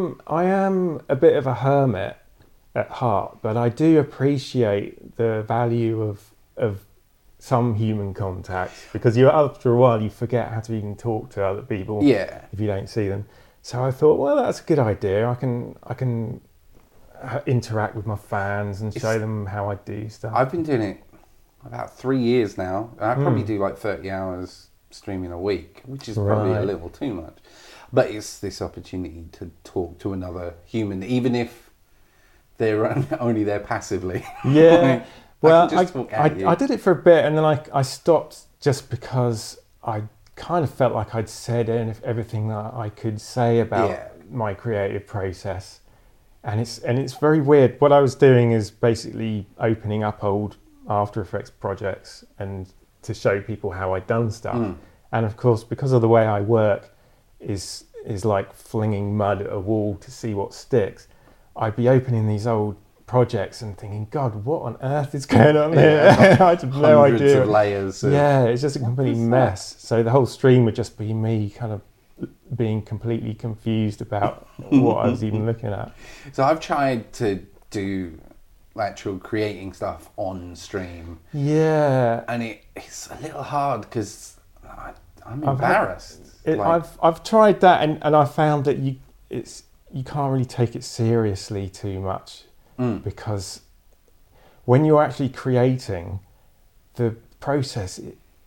am a bit of a hermit at heart, but I do appreciate the value of some human contact, because after a while you forget how to even talk to other people.
Yeah.
If you don't see them. So I thought, well, that's a good idea. I can interact with my fans and show them how I do stuff.
I've been doing it about 3 years now. I probably do like 30 hours streaming a week, which is probably a little too much. But it's this opportunity to talk to another human, even if they're only there passively.
Yeah. Well,
I
did it for a bit, and then I stopped just because I kind of felt like I'd said everything that I could say about my creative process. And it's very weird. What I was doing is basically opening up old After Effects projects and to show people how I'd done stuff. And of course, because of the way I work is like flinging mud at a wall to see what sticks, I'd be opening these old projects and thinking, God, what on earth is going on here? I had no idea.
Hundreds of layers.
It's just a complete mess. So the whole stream would just be me kind of being completely confused about what I was even looking at. So
I've tried to do actual creating stuff on stream.
Yeah.
And it's a little hard because I'm embarrassed.
I've tried that and I found that you can't really take it seriously too much, because when you're actually creating, the process,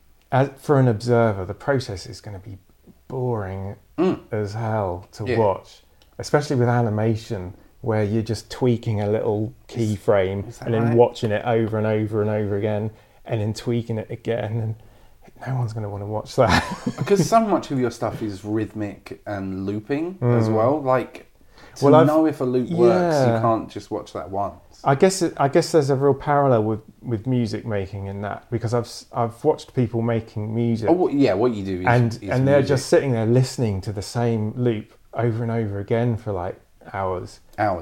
for an observer, the process is going to be boring as hell to watch, especially with animation, where you're just tweaking a little keyframe and then watching it over and over and over again, and then tweaking it again, and no one's going to want to watch that. Because
so much of your stuff is rhythmic and looping as well. Like, to know if a loop works, you can't just watch that once.
I guess there's a real parallel with music making in that, because I've watched people making music.
What you do is
and they're just sitting there listening to the same loop over and over again for like hours.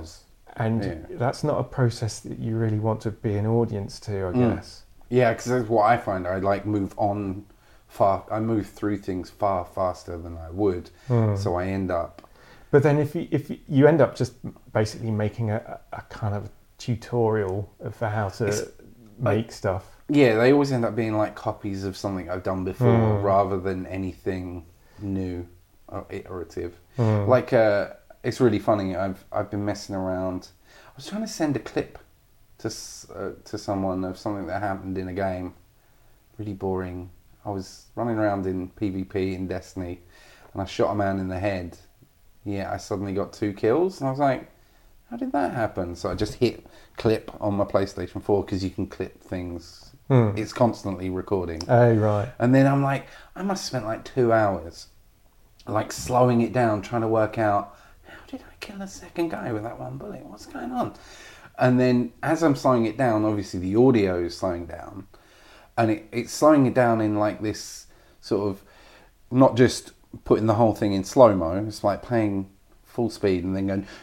And that's not a process that you really want to be an audience to, I guess.
Yeah, because that's what I find. I like move on far. I move through things far faster than I would. So I end up.
But then if you end up just basically making a kind of tutorial for how to make stuff. Yeah,
they always end up being like copies of something I've done before, rather than anything new or iterative. Like it's really funny. I've been messing around. I was trying to send a clip to someone of something that happened in a game. Really boring. I was running around in PvP in Destiny, and I shot a man in the head. Yeah, I suddenly got 2 kills, and I was like, how did that happen? So I just hit clip on my PlayStation 4, because you can clip things. It's constantly recording.
Oh, right.
And then I'm like, I must have spent like 2 hours like slowing it down, trying to work out, how did I kill a second guy with that one bullet? What's going on? And then as I'm slowing it down, obviously the audio is slowing down, and it's slowing it down in like this sort of, not just putting the whole thing in slow-mo, it's like playing full speed and then going,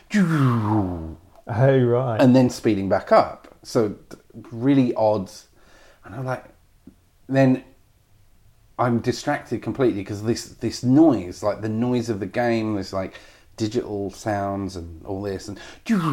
oh, right,
and then speeding back up. So really odd. And I'm like, then I'm distracted completely, because this noise, like the noise of the game, there's like digital sounds and all this, and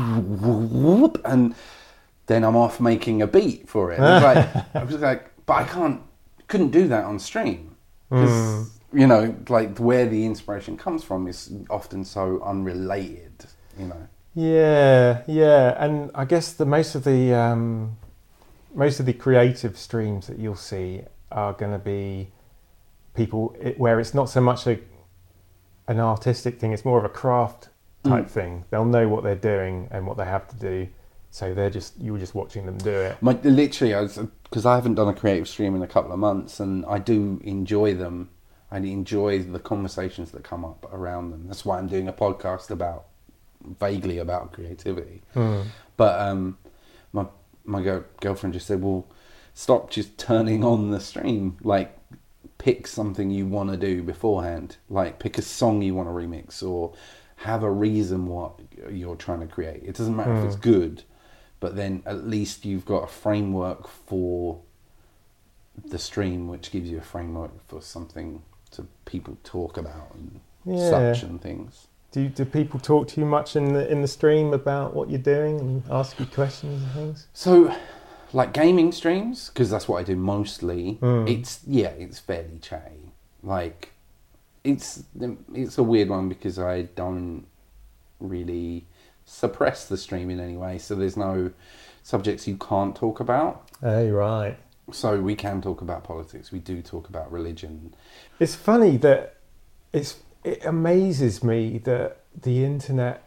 then I'm off making a beat for it. I was like, but I couldn't do that on stream, because you know, like where the inspiration comes from is often so unrelated, you know.
Yeah, and I guess most of the creative streams that you'll see are going to be people where it's not so much an artistic thing; it's more of a craft type thing. They'll know what they're doing and what they have to do, so you were just watching them do it.
Literally, because I haven't done a creative stream in a couple of months, and I do enjoy them. I enjoy the conversations that come up around them. That's why I'm doing a podcast vaguely about creativity. But my girlfriend just said, well, stop just turning on the stream. Like, pick something you want to do beforehand. Like, pick a song you want to remix, or have a reason what you're trying to create. It doesn't matter if it's good, but then at least you've got a framework for the stream, which gives you a framework for something to people talk about and
Yeah.
such and things.
Do people talk to you much in the stream about what you're doing and ask you questions and things?
So, like gaming streams, because that's what I do mostly. It's fairly chatty. Like, it's a weird one because I don't really suppress the stream in any way. So there's no subjects you can't talk about.
Oh, right.
So we can talk about politics. We do talk about religion.
It's funny that it amazes me that the internet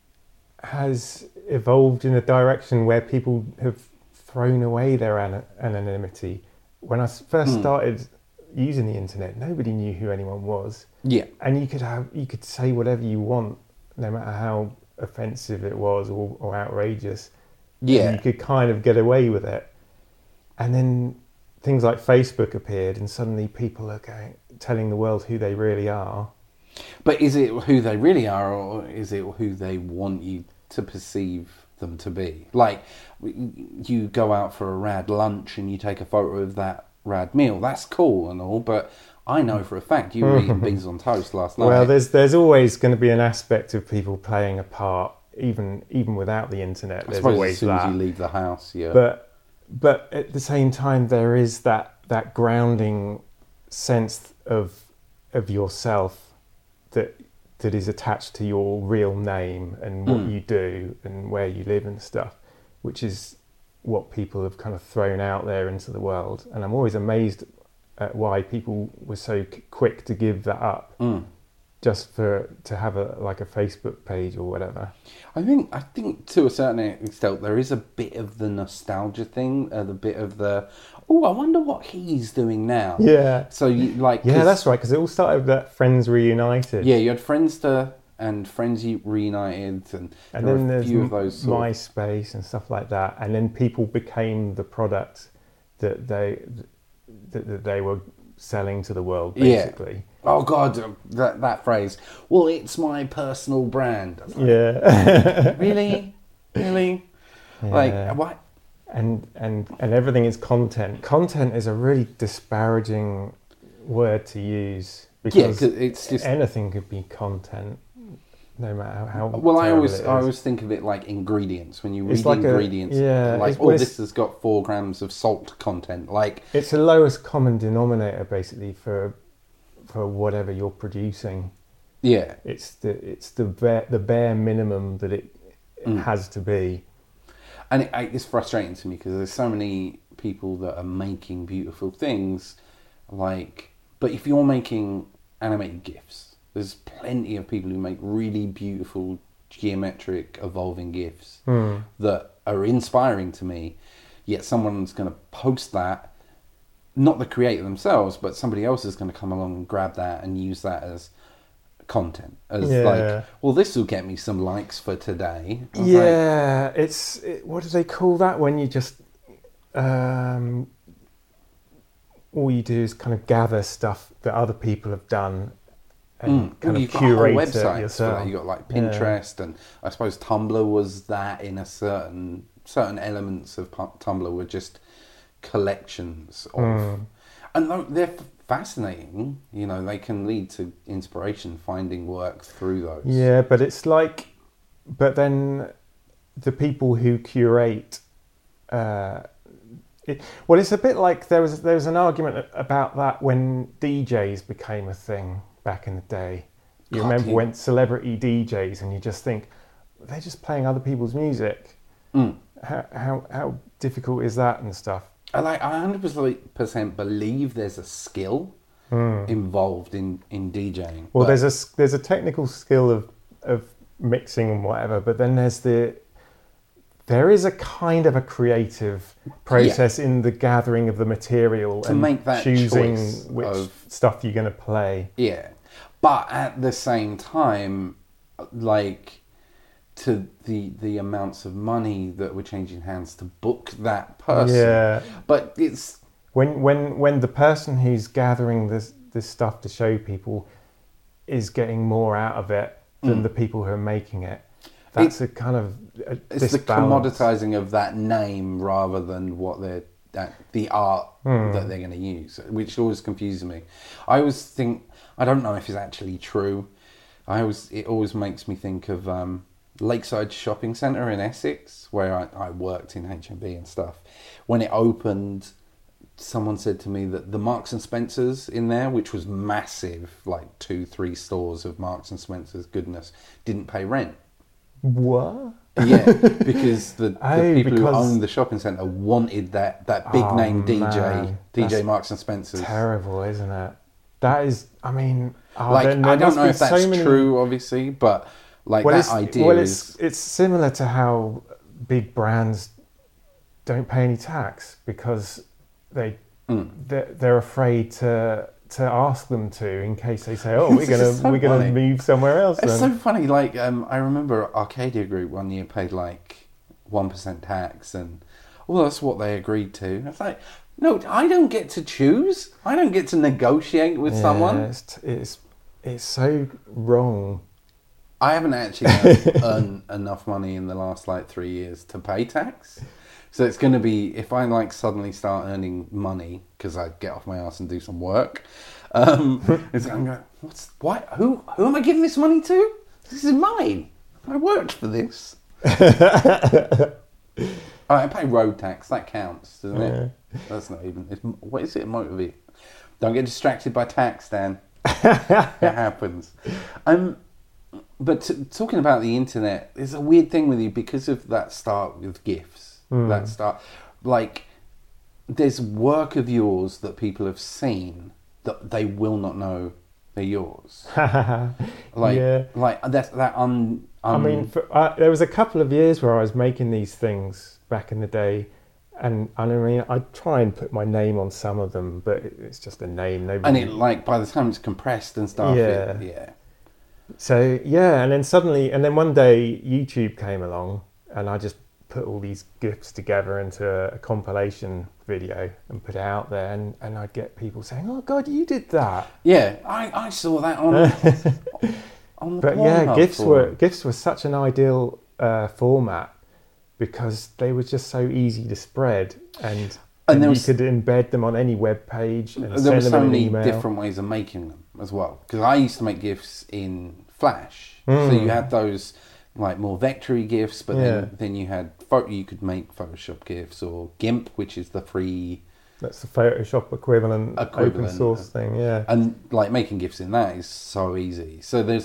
has evolved in a direction where people have thrown away their anonymity. When I first started using the internet, nobody knew who anyone was.
Yeah.
And you could say whatever you want, no matter how offensive it was or outrageous.
Yeah.
And you could kind of get away with it. And then things like Facebook appeared, and suddenly people are telling the world who they really are.
But is it who they really are, or is it who they want you to perceive them to be? Like, you go out for a rad lunch and you take a photo of that rad meal. That's cool and all, but I know for a fact you were eating beans on toast last night.
Well, there's always going to be an aspect of people playing a part, even without the internet. There's always
as soon
that.
as you leave the house, yeah.
But at the same time, there is that grounding sense of yourself that is attached to your real name and what you do and where you live and stuff, which is what people have kind of thrown out there into the world. And I'm always amazed at why people were so quick to give that up just to have a Facebook page or whatever. I
think to a certain extent there is a bit of the nostalgia thing, the bit of the, oh, I wonder what he's doing now.
Yeah.
So you like,
yeah, that's right, because it all started with that Friends Reunited.
Yeah, you had Friendster and Friends Reunited, and
then
there's a few of those
MySpace and stuff like that, and then people became the product that they were selling to the world, basically.
Yeah. Oh God, that phrase. Well, it's my personal brand.
Yeah.
Really? Yeah. Like what?
And everything is content. Content is a really disparaging word to use because
it's just
anything could be content, no matter how.
Well, I always think of it like ingredients. When you read ingredients, this has got 4 grams of salt content. Like,
it's the lowest common denominator basically for whatever you're producing.
Yeah,
it's the bare minimum that it has to be.
And it's frustrating to me because there's so many people that are making beautiful things, but if you're making animated GIFs, there's plenty of people who make really beautiful geometric evolving GIFs that are inspiring to me, yet someone's going to post that, not the creator themselves, but somebody else is going to come along and grab that and use that as content, well, this will get me some likes for today. What do they call that when you just
all you do is kind of gather stuff that other people have done and kind of curate it yourself.
You got like Pinterest, and I suppose Tumblr was that in a certain elements of Tumblr were just collections of, and they're fascinating. You know, they can lead to inspiration, finding work through those.
Yeah, but it's like, but then the people who curate, it's a bit like there was an argument about that when DJs became a thing back in the day. You remember when celebrity DJs, and you just think they're just playing other people's music. How difficult is that and stuff?
I 100% believe there's a skill involved in DJing.
Well, there's a technical skill of mixing and whatever, but then there is a kind of a creative process in the gathering of the material
to
and
make that
choosing
which
stuff you're going to play.
Yeah, but at the same time, to the amounts of money that were changing hands to book that person. Yeah. But it's
when the person who's gathering this stuff to show people is getting more out of it than the people who are making it. That's it's the
commoditizing of that name rather than what they're the art that they're going to use, which always confuses me. I always think, I don't know if it's actually true. It always makes me think of Lakeside Shopping Centre in Essex, where I worked in H&B and stuff. When it opened, someone said to me that the Marks and Spencer's in there, which was massive, like 2-3 stores of Marks and Spencer's goodness, didn't pay rent.
What?
Yeah, because the people who owned the shopping centre wanted that big name DJ Marks and Spencer's.
Terrible, isn't it? That is, I mean,
I don't know if that's true, obviously, but that idea is...
It's similar to how big brands don't pay any tax because they're afraid to ask them to, in case they say, "Oh, we're gonna move somewhere else."
It's so funny. I remember Arcadia Group one year paid 1% tax, and that's what they agreed to. It's like, no, I don't get to choose. I don't get to negotiate with someone.
It's so wrong.
I haven't actually earned enough money in the last 3 years to pay tax. So it's going to be, if I suddenly start earning money because I get off my ass and do some work, it's going to go, who am I giving this money to? This is mine. I worked for this. I pay road tax. That counts, doesn't it? That's not even. What is it? Motivate. Don't get distracted by tax, Dan. It happens. But talking about the internet, there's a weird thing with you because of that start with GIFs. That start, there's work of yours that people have seen that they will not know they're yours.
I mean, there was a couple of years where I was making these things back in the day, and I mean, I try and put my name on some of them, but it's just a name. Nobody...
And by the time it's compressed and stuff,
So and then one day YouTube came along, and I just put all these GIFs together into a compilation video and put it out there, and I'd get people saying, "Oh God, you did that!"
Yeah, I saw that on the
But yeah, GIFs were such an ideal format because they were just so easy to spread, and you could embed them on any web page. And
there were
send
so
them
many
email.
different ways of making them as well. Because I used to make GIFs in Flash, so you had those more vectory GIFs, but then you had you could make Photoshop GIFs or GIMP, which is the free.
That's the Photoshop equivalent open source thing, yeah.
And making GIFs in that is so easy. So there's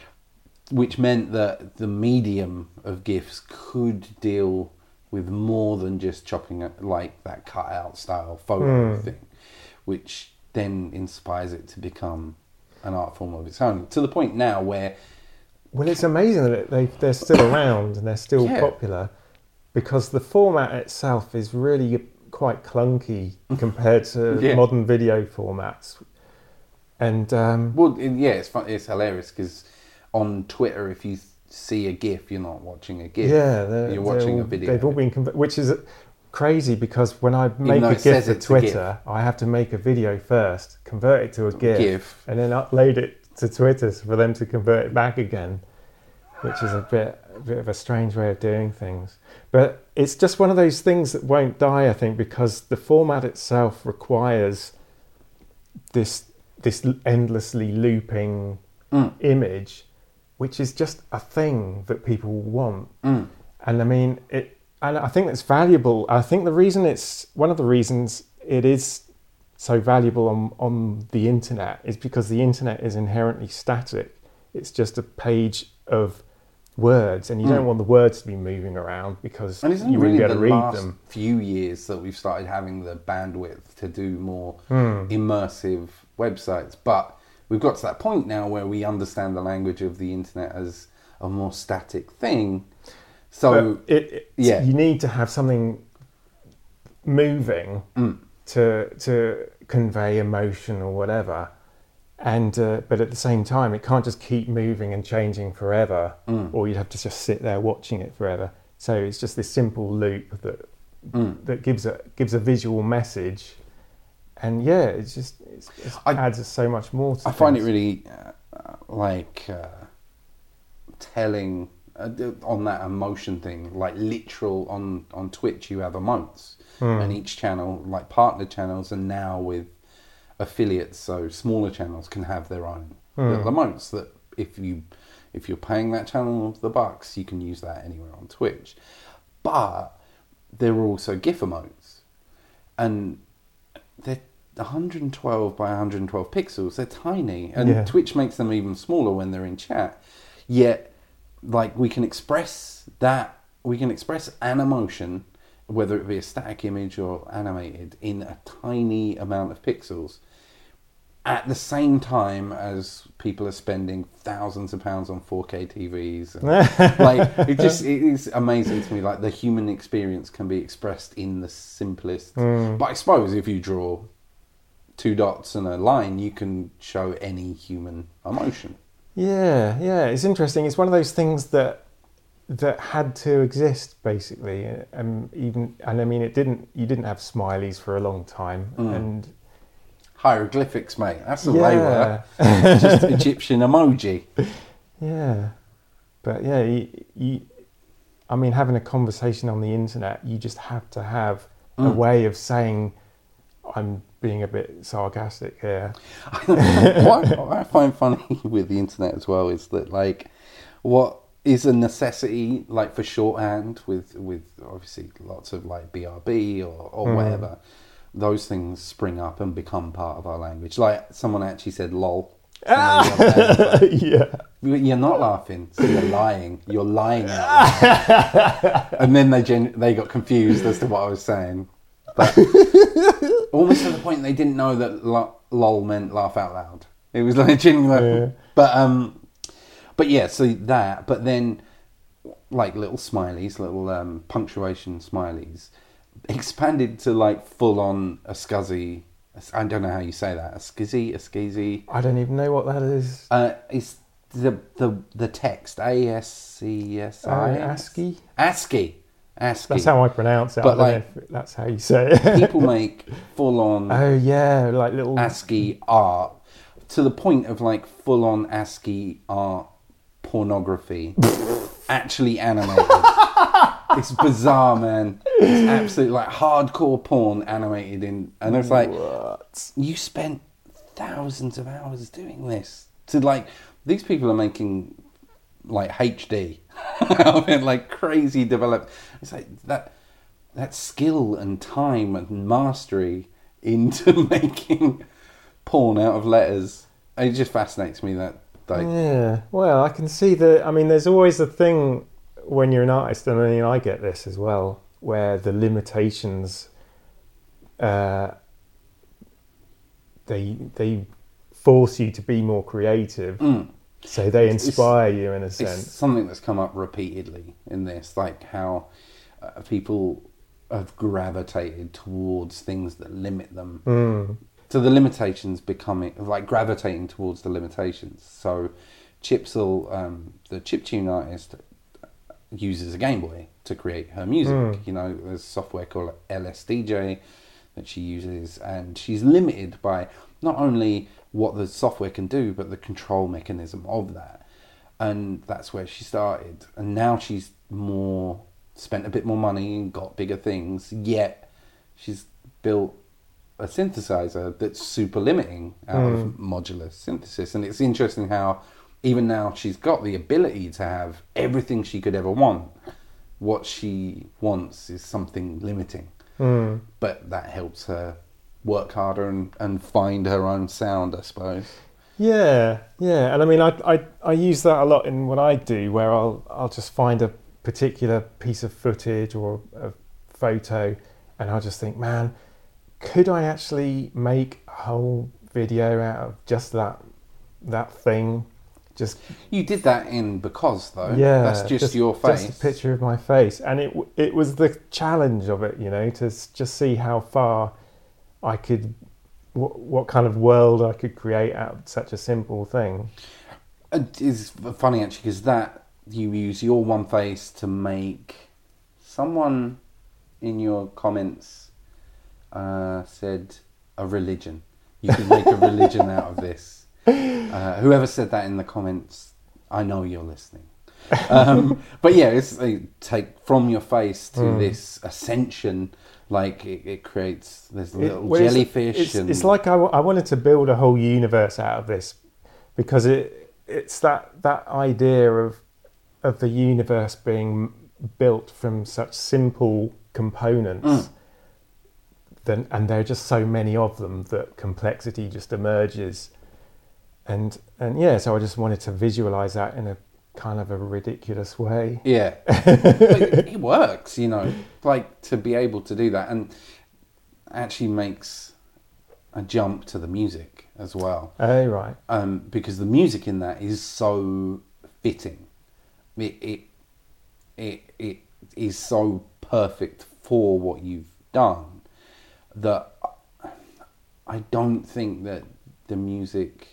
which meant that the medium of GIFs could deal with more than just chopping that cutout style photo thing, which then inspires it to become an art form of its own. To the point now where...
Well, it's amazing that they're still around and they're still popular, because the format itself is really quite clunky compared to modern video formats. And
it's fun, it's hilarious because on Twitter, if you see a GIF, you're not watching a GIF.
Yeah,
you're watching a video.
They've all been which is crazy, because when I make a GIF for Twitter, I have to make a video first, convert it to a GIF. And then upload it to Twitter for them to convert it back again, which is a bit of a strange way of doing things. But it's just one of those things that won't die, I think, because the format itself requires this endlessly looping image, which is just a thing that people want. And I mean, and I think it's valuable. I think one of the reasons it is so valuable on the internet is because the internet is inherently static. It's just a page of words, and you don't want the words to be moving around because you wouldn't be able to read them.
Few years that we've started having the bandwidth to do more immersive websites, but we've got to that point now where we understand the language of the internet as a more static thing. So
you need to have something moving to convey emotion or whatever, and but at the same time it can't just keep moving and changing forever, or you'd have to just sit there watching it forever. So it's just this simple loop that gives a visual message, and it adds so much more to
I find it really telling on that emotion thing, like literal on Twitch you have emotes, and each channel, like partner channels, and now with affiliates, so smaller channels can have their own little emotes that if you're paying that channel the bucks, you can use that anywhere on Twitch. But there are also GIF emotes, and they're 112 by 112 pixels. They're tiny, and Twitch makes them even smaller when they're in chat. Yet, like, we can express an emotion, whether it be a static image or animated, in a tiny amount of pixels, at the same time as people are spending thousands of pounds on 4K TVs. And, like, it is amazing to me. Like, the human experience can be expressed in the simplest. But I suppose if you draw 2 dots and a line, you can show any human emotion. Yeah,
it's interesting. It's one of those things that had to exist, basically. I mean, you didn't have smileys for a long time, and
hieroglyphics, mate. That's all they were. Just Egyptian emoji.
Yeah, but I mean, having a conversation on the internet, you just have to have a way of saying, I'm being a bit sarcastic here.
What I find funny with the internet as well is that, like, what is a necessity, like, for shorthand with obviously lots of, like, BRB or whatever, those things spring up and become part of our language. Like, someone actually said lol.
Yeah.
You're not laughing, so you're lying. You're lying out loud. And then they got confused as to what I was saying. But almost to the point they didn't know that lol meant laugh out loud. It was like genuinely. But yeah, so that. But then, like, little smileys, little punctuation smileys, expanded to, like, full on a scuzzy. I don't know how you say that. A skizzy.
I don't even know what that is.
It's the text. ASCII. ASCII.
That's how I pronounce it.
But,
I don't know if that's how you say it.
People make full on.
Oh yeah, like little
ASCII art, to the point of, like, full on ASCII art pornography, actually animated. It's bizarre, man. It's absolutely, like, hardcore porn animated in, and it's like, what? You spent thousands of hours doing this. To, like, these people are making, like, HD, like, crazy developed. It's like that skill and time and mastery into making porn out of letters. It just fascinates me that. Like,
yeah, well, I can see that. I mean, there's always a thing when you're an artist, and I mean, I get this as well, where the limitations, they force you to be more creative. So they inspire you in a sense.
It's something that's come up repeatedly in this, like how people have gravitated towards things that limit them. So the limitations becoming, like, gravitating towards the limitations. So Chipsel, the chiptune artist, uses a Game Boy to create her music. You know, there's software called LSDJ that she uses, and she's limited by not only what the software can do, but the control mechanism of that. And that's where she started. And now she's spent a bit more money and got bigger things, yet she's built a synthesizer that's super limiting out of modular synthesis. And it's interesting how even now she's got the ability to have everything she could ever want. What she wants is something limiting. But that helps her work harder and find her own sound, I suppose.
Yeah. And I mean, I use that a lot in what I do, where I'll just find a particular piece of footage or a photo, and I'll just think, man, could I actually make a whole video out of just that thing? Just
you did that in Because, though.
Yeah,
that's just your face.
Just a picture of my face, and it was the challenge of it, you know, to just see how far I could, what kind of world I could create out of such a simple thing.
It's funny, actually, because that you use your one face to make. Someone in your comments said a religion. You could make a religion out of this. Whoever said that in the comments, I know you're listening. But yeah, it's take from your face to this ascension. Like it creates this little jellyfish.
It's like I wanted to build a whole universe out of this, because it's that idea of the universe being built from such simple components. And there are just so many of them that complexity just emerges. And yeah, so I just wanted to visualize that in a kind of a ridiculous way.
Yeah. But it works, like to be able to do that, and actually makes a jump to the music as well.
Oh, right.
Because the music in that is so fitting. It is so perfect for what you've done that I don't think that the music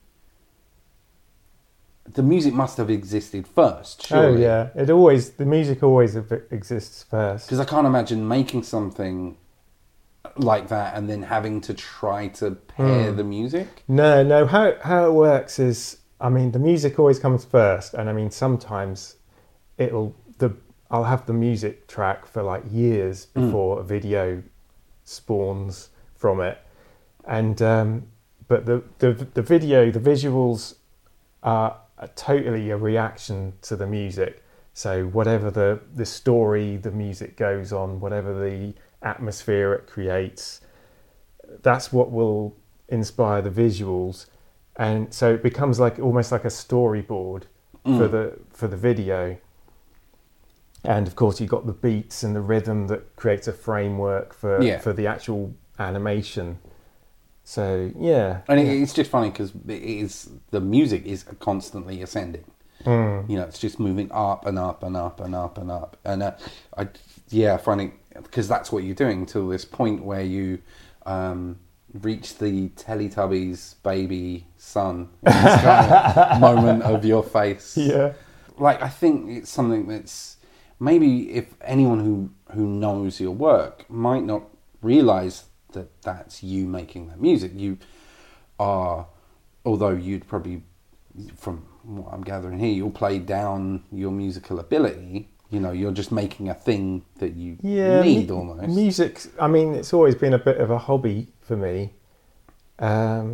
must have existed first, surely.
Oh yeah, the music always exists first.
Because I can't imagine making something like that and then having to try to pair the music.
No. How it works is, I mean, the music always comes first, and I mean sometimes I'll have the music track for like years before a video spawns from it, and but the visuals are totally a reaction to the music. So whatever the story the music goes on, whatever the atmosphere it creates, that's what will inspire the visuals. And so it becomes like almost like a storyboard for the video. And of course you've got the beats and the rhythm that creates a framework for the actual animation. So yeah,
and it's just funny because the music is constantly ascending. It's just moving up and up and up and up and up. And I find it, because that's what you're doing till this point where you reach the Teletubbies baby son moment of your face.
Yeah,
like I think it's something that's maybe if anyone who knows your work might not realize that that's you making that music. You are, although you'd probably, from what I'm gathering here, you'll play down your musical ability. You're just making a thing that you need almost.
Music, I mean, it's always been a bit of a hobby for me. I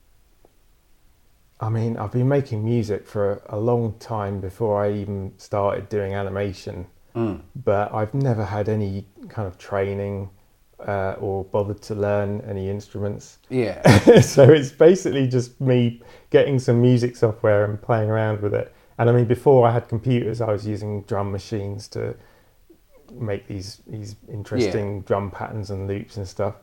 mean, I've been making music for a long time before I even started doing animation. But I've never had any kind of training or bothered to learn any instruments.
Yeah.
So it's basically just me getting some music software and playing around with it. And I mean, before I had computers, I was using drum machines to make these interesting drum patterns and loops and stuff.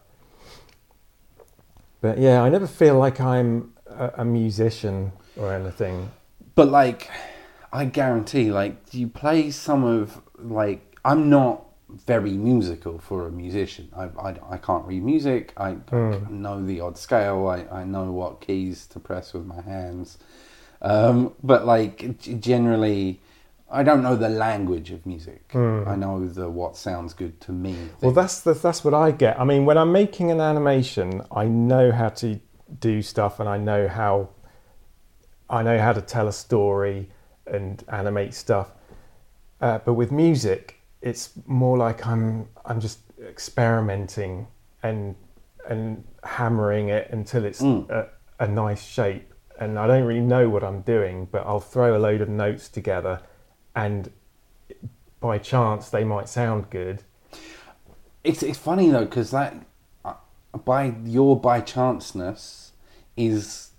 But yeah, I never feel like I'm a musician or anything.
But like, I guarantee, like, you play some of, like, I'm not very musical for a musician. I can't read music. I know the odd scale. I know what keys to press with my hands. But like generally, I don't know the language of music. I know what sounds good to me.
Well, that's what I get. I mean, when I'm making an animation, I know how to do stuff, and I know how to tell a story and animate stuff. But with music, it's more like I'm just experimenting and hammering it until it's a nice shape. And I don't really know what I'm doing, but I'll throw a load of notes together, and by chance they might sound good.
It's funny though, because that by chanceness is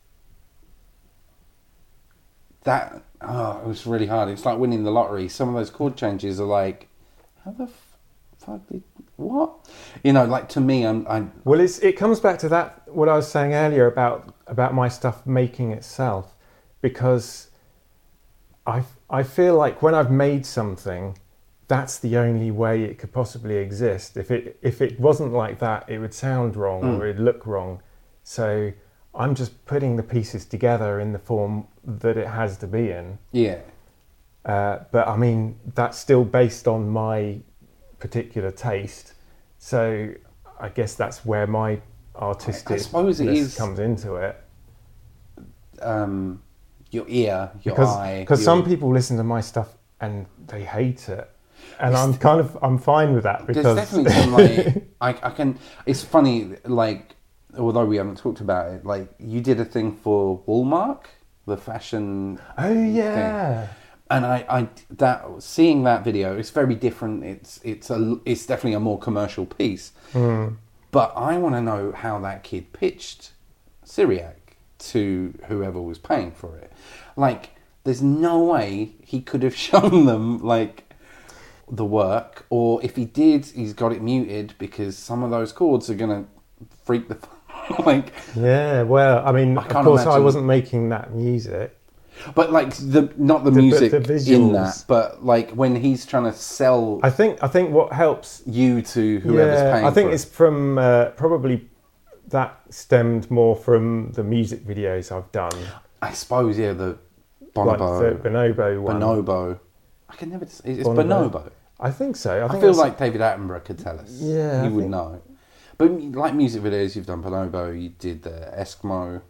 that. Oh, it was really hard. It's like winning the lottery. Some of those chord changes are like, how the fuck did what? Like to me, I'm.
Well, it comes back to that what I was saying earlier about my stuff making itself, because I feel like when I've made something, that's the only way it could possibly exist. If it wasn't like that, it would sound wrong or it'd look wrong. So I'm just putting the pieces together in the form that it has to be in.
Yeah.
But I mean, that's still based on my particular taste. So I guess that's where my artistic comes into it.
your ear, your eye.
Because some people listen to my stuff and they hate it. And I'm fine with that because...
There's definitely some, like... I can... It's funny, like, although we haven't talked about it, like, you did a thing for Walmart, the fashion...
Oh, yeah.
Thing. And seeing that video, it's very different. It's definitely a more commercial piece. But I want to know how that kid pitched Syriac to whoever was paying for it. Like, there's no way he could have shown them, like, the work. Or if he did, he's got it muted because some of those chords are going to freak the... like...
Yeah, well, I mean, of course I wasn't making that music.
But like not the music in that, but like when he's trying to sell.
I think what helps
you to whoever's paying.
I think it's from probably that stemmed more from the music videos I've done.
I suppose the Bonobo,
like the Bonobo one.
Bonobo. I can never. It's Bonobo.
I think so.
I feel like David Attenborough could tell us.
Yeah,
he would know. But like music videos, you've done Bonobo. You did the Eskimo.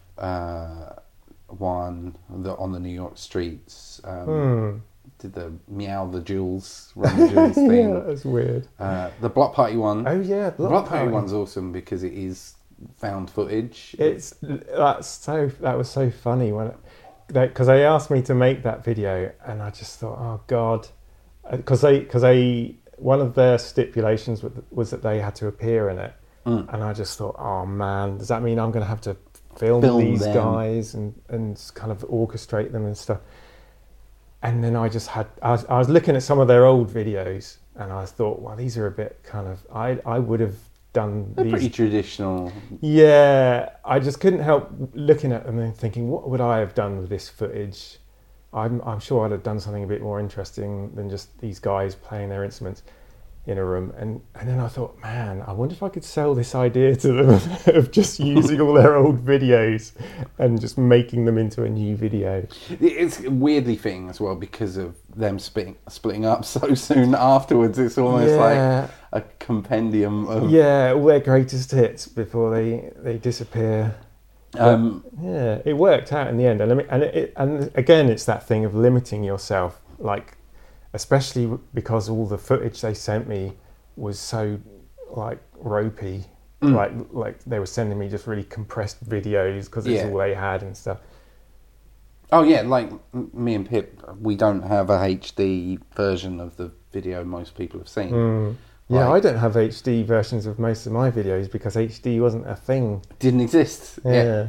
One on the New York streets, did the Meow the Jewels, Run the Jewels thing.
Yeah, that's weird.
The Block Party one.
Oh yeah,
the Block Party one's awesome because it is found footage.
That was so funny because they asked me to make that video and I just thought, oh god, because one of their stipulations was that they had to appear in it, and I just thought, oh man, does that mean I'm going to have to film these guys and kind of orchestrate them and stuff? And then I was looking at some of their old videos and I thought, well, these are a bit kind of, I would have done
these pretty traditional.
Yeah, I just couldn't help looking at them and thinking, what would I have done with this footage? I'm sure I'd have done something a bit more interesting than just these guys playing their instruments in a room. And then I thought, man, I wonder if I could sell this idea to them of just using all their old videos and just making them into a new video.
It's weirdly fitting as well because of them splitting up so soon afterwards. It's almost like a compendium of...
Yeah, all their greatest hits before they disappear. Yeah, it worked out in the end. And again, it's that thing of limiting yourself, like... Especially because all the footage they sent me was so like ropey, like they were sending me just really compressed videos because it's all they had and stuff.
Oh yeah, like me and Pip, we don't have a HD version of the video most people have seen.
Yeah, I don't have HD versions of most of my videos because HD wasn't a thing.
Didn't exist. Yeah.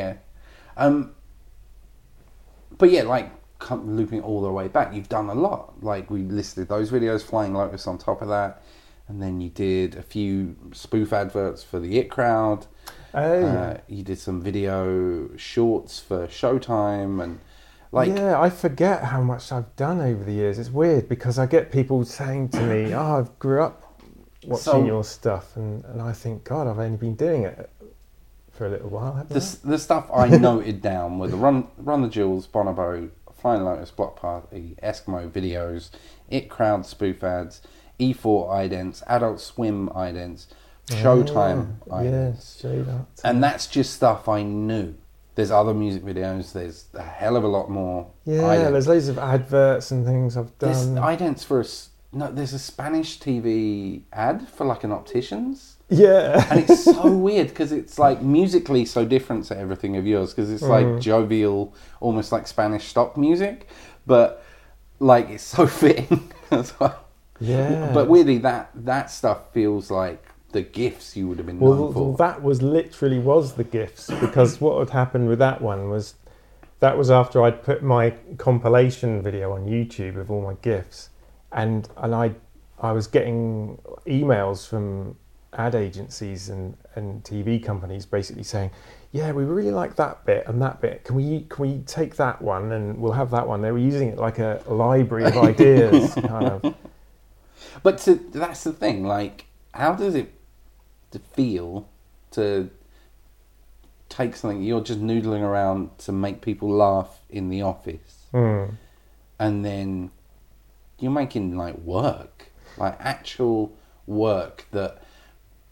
But yeah, like. Looping all the way back, you've done a lot. Like we listed those videos, Flying Lotus on top of that, and then you did a few spoof adverts for the It Crowd. You did some video shorts for Showtime, and
I forget how much I've done over the years. It's weird because I get people saying to me, "Oh, I grew up watching your stuff," and I think, God, I've only been doing it for a little while. Haven't I? The
stuff I noted down were the Run the Jewels, Bonobo, Flying Lotus, Block Party, Eskimo videos, It Crowd spoof ads, E4 idents, Adult Swim idents, Showtime idents. And that's just stuff I knew. There's other music videos, there's a hell of a lot more.
Yeah, there's loads of adverts and things I've done.
There's idents for there's a Spanish TV ad for like an optician's.
Yeah.
And it's so weird because it's like musically so different to everything of yours because it's like jovial, almost like Spanish stock music, but like it's so fitting as well.
Yeah.
But weirdly, that stuff feels like the gifts you would have been known for.
Well, that was the gifts because what had happened with that one was that was after I'd put my compilation video on YouTube of all my gifts, and I was getting emails from ad agencies and TV companies basically saying, yeah, we really like that bit and that bit. Can we take that one and we'll have that one? They were using it like a library of ideas, kind of.
But that's the thing. Like, how does it feel to take something you're just noodling around to make people laugh in the office, and then you're making like work, like actual work that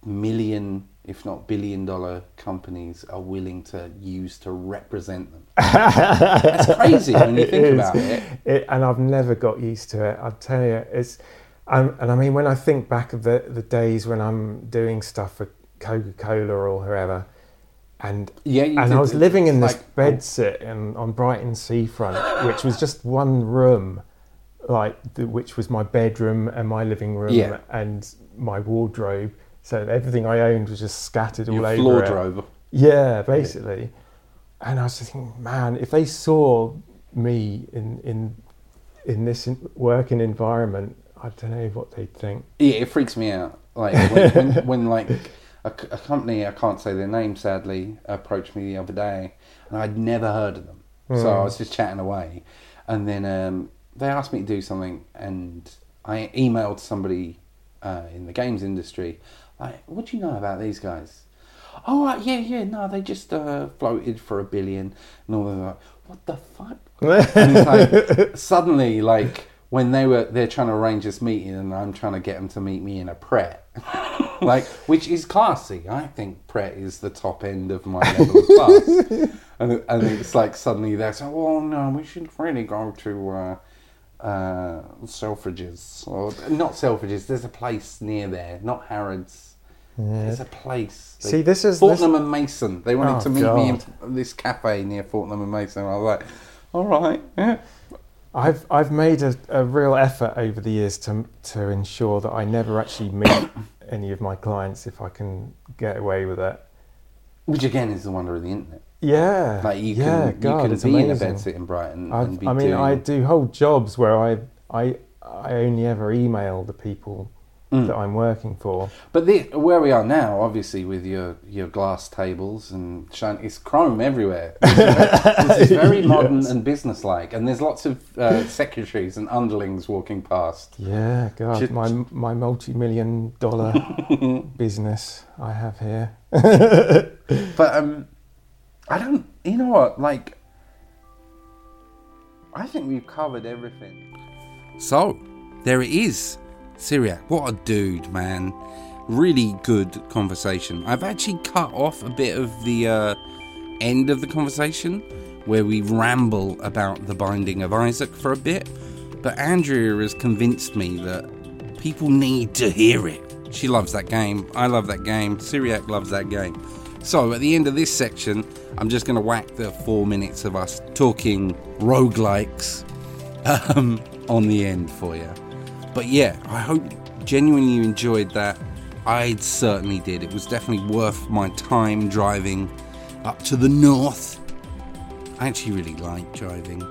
million, if not billion-dollar companies are willing to use to represent them. That's crazy when you think about it.
And I've never got used to it. I'll tell you, and I mean, when I think back of the days when I'm doing stuff for Coca-Cola or whoever, and I was living in this bedsit on Brighton seafront, which was just one room, which was my bedroom and my living room and my wardrobe. So everything I owned was just scattered all over
floor
it.
drover.
Yeah, basically. And I was just thinking, man, if they saw me in this working environment, I don't know what they'd think.
Yeah, it freaks me out. Like when like a company, I can't say their name sadly, approached me the other day, and I'd never heard of them. So I was just chatting away, and then they asked me to do something, and I emailed somebody in the games industry, like, what do you know about these guys? Oh, right, yeah, no, they just floated for $1 billion, and all that. What the fuck? And it's like, suddenly, like, when they're trying to arrange this meeting, and I'm trying to get them to meet me in a Pret, like, which is classy. I think Pret is the top end of my level of class. And it's like suddenly they're saying, "Oh no, we should really go to Selfridges, or not Selfridges. There's a place near there, not Harrods." Yeah. There's a place.
See, this is
Fortnum and Mason. They wanted to meet me in this cafe near Fortnum and Mason. I was like, all right. Yeah.
I've made a real effort over the years to ensure that I never actually meet any of my clients if I can get away with it.
Which again is the wonder of the internet.
Yeah.
Like you can be
amazing.
in a bedsit in Brighton and be
I do whole jobs where I only ever email the people that I'm working for.
But where we are now, obviously, with your glass tables and it's chrome everywhere. This is very modern and businesslike, and there's lots of secretaries and underlings walking past.
Yeah, God, my multi-million-dollar business I have here.
But I don't. You know what? Like, I think we've covered everything. So there it is. Cyriac, what a dude, man. Really good conversation. I've actually cut off a bit of the end of the conversation where we ramble about the Binding of Isaac for a bit, but Andrea has convinced me that people need to hear it. She loves that game. I love that game. Cyriac loves that game. So at the end of this section, I'm just going to whack the 4 minutes of us talking roguelikes on the end for you. But yeah, I hope genuinely you enjoyed that. I certainly did. It was definitely worth my time driving up to the north. I actually really like driving.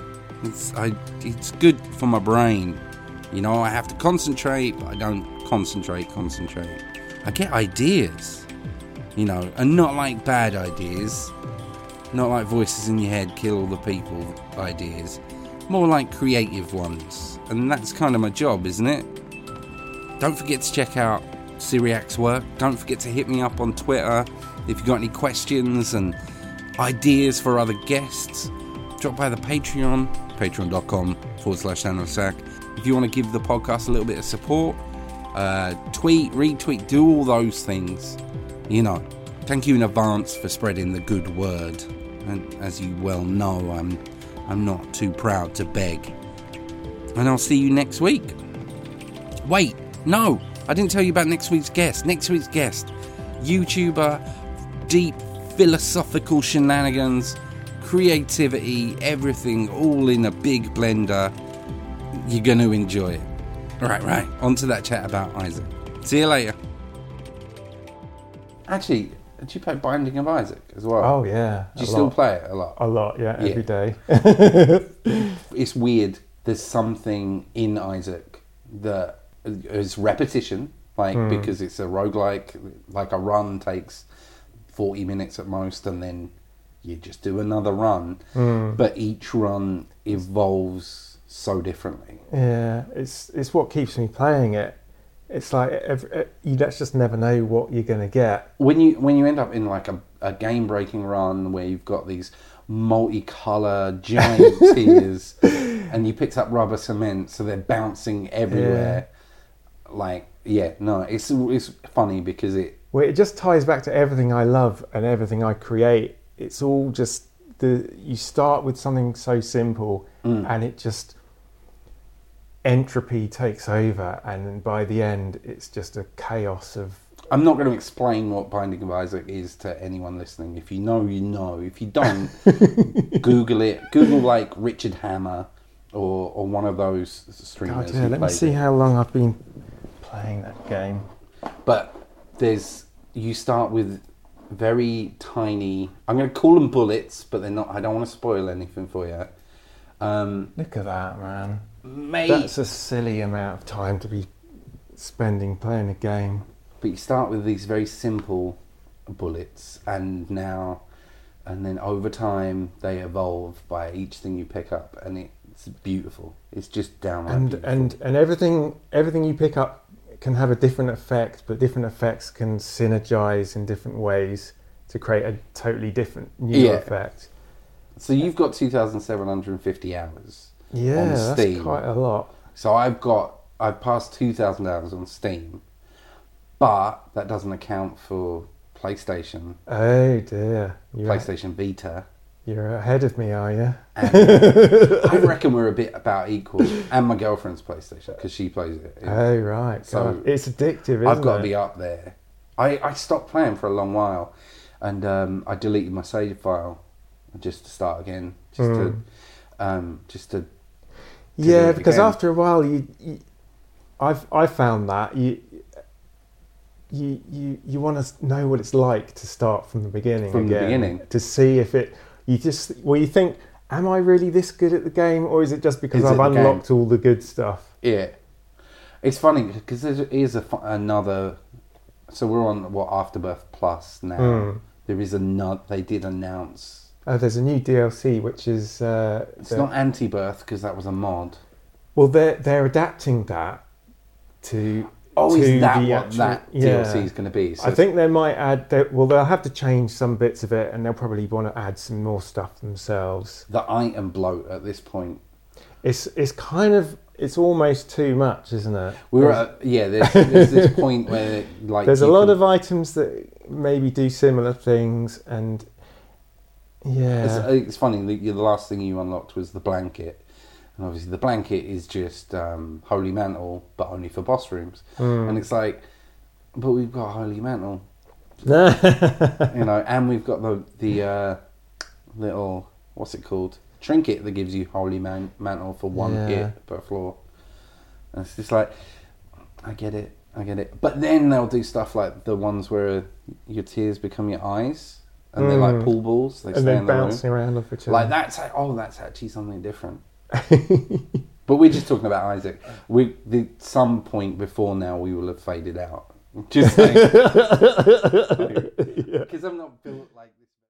It's good for my brain. You know, I have to concentrate, but I don't concentrate. I get ideas, you know, and not like bad ideas. Not like voices in your head, kill all the people ideas. More like creative ones. And that's kind of my job, isn't it? Don't forget to check out Cyriac's work. Don't forget to hit me up on Twitter if you've got any questions and ideas for other guests. Drop by the Patreon, patreon.com/SandalSack. If you want to give the podcast a little bit of support, tweet, retweet, do all those things. You know, thank you in advance for spreading the good word. And as you well know, I'm not too proud to beg. And I'll see you next week. Wait, no, I didn't tell you about next week's guest. Next week's guest, YouTuber, deep philosophical shenanigans, creativity, everything all in a big blender. You're going to enjoy it. Right, on to that chat about Isaac. See you later. Actually, did you play Binding of Isaac as well?
Oh, yeah.
Do you still play it a lot?
A lot, yeah, every day.
It's weird. There's something in Isaac that is repetition, because it's a roguelike, like a run takes 40 minutes at most, and then you just do another run. But each run evolves so differently. Yeah,
it's what keeps me playing it. It's like you just never know what you're going to get.
When you end up in like a game-breaking run where you've got these multicolour giant tears and you picked up rubber cement so they're bouncing everywhere. it's funny because it
just ties back to everything I love and everything I create. It's all just you start with something so simple and it just entropy takes over, and by the end it's just a chaos of...
I'm not going to explain what Binding of Isaac is to anyone listening. If you know, you know. If you don't, Google it. Google like Richard Hammer or one of those streamers.
God, yeah, let me see how long I've been playing that game.
But you start with very tiny, I'm going to call them bullets, but they're not. I don't want to spoil anything for you.
Look at that, man.
Mate.
That's a silly amount of time to be spending playing a game.
But you start with these very simple bullets, and then over time they evolve by each thing you pick up, and it's beautiful. It's just downright beautiful.
And everything you pick up can have a different effect, but different effects can synergize in different ways to create a totally different new effect.
So you've got 2,750 hours on Steam.
Yeah, that's quite a lot.
So I've passed 2,000 hours on Steam, but that doesn't account for PlayStation.
Oh dear.
PlayStation Vita.
You're ahead of me, are you?
I reckon we're about equal. And my girlfriend's PlayStation, because she plays it.
Oh, right. So God. It's addictive, isn't it?
I've got to be up there. I stopped playing for a long while, and I deleted my save file just to start again, just to
yeah, because after a while, I found that you want to know what it's like to start from the beginning again, to see if it. You think, am I really this good at the game, or is it just because I've unlocked all the good stuff?
Yeah, it's funny because there is another. So we're on Afterbirth Plus now. There is another. They did announce.
Oh, there's a new DLC which is.
It's not Antibirth because that was a mod.
Well, they're adapting that to.
Oh, is that what that DLC is going to be? So
I think they might add... they'll have to change some bits of it, and they'll probably want to add some more stuff themselves.
The item bloat at this point.
It's kind of... It's almost too much, isn't it?
There's this point where...
There's a lot of items that maybe do similar things, and... Yeah.
It's funny, the last thing you unlocked was the blanket. And obviously the blanket is just Holy Mantle, but only for boss rooms. And it's like, but we've got Holy Mantle. And we've got the little, what's it called? Trinket that gives you Holy Mantle for one hit per floor. And it's just like, I get it. But then they'll do stuff like the ones where your tears become your eyes. And they're like pool balls. They stay in the
bouncing around off each other.
Like that's actually something different. But we're just talking about Isaac. Some point before now we will have faded out. Just saying. Because I'm not built like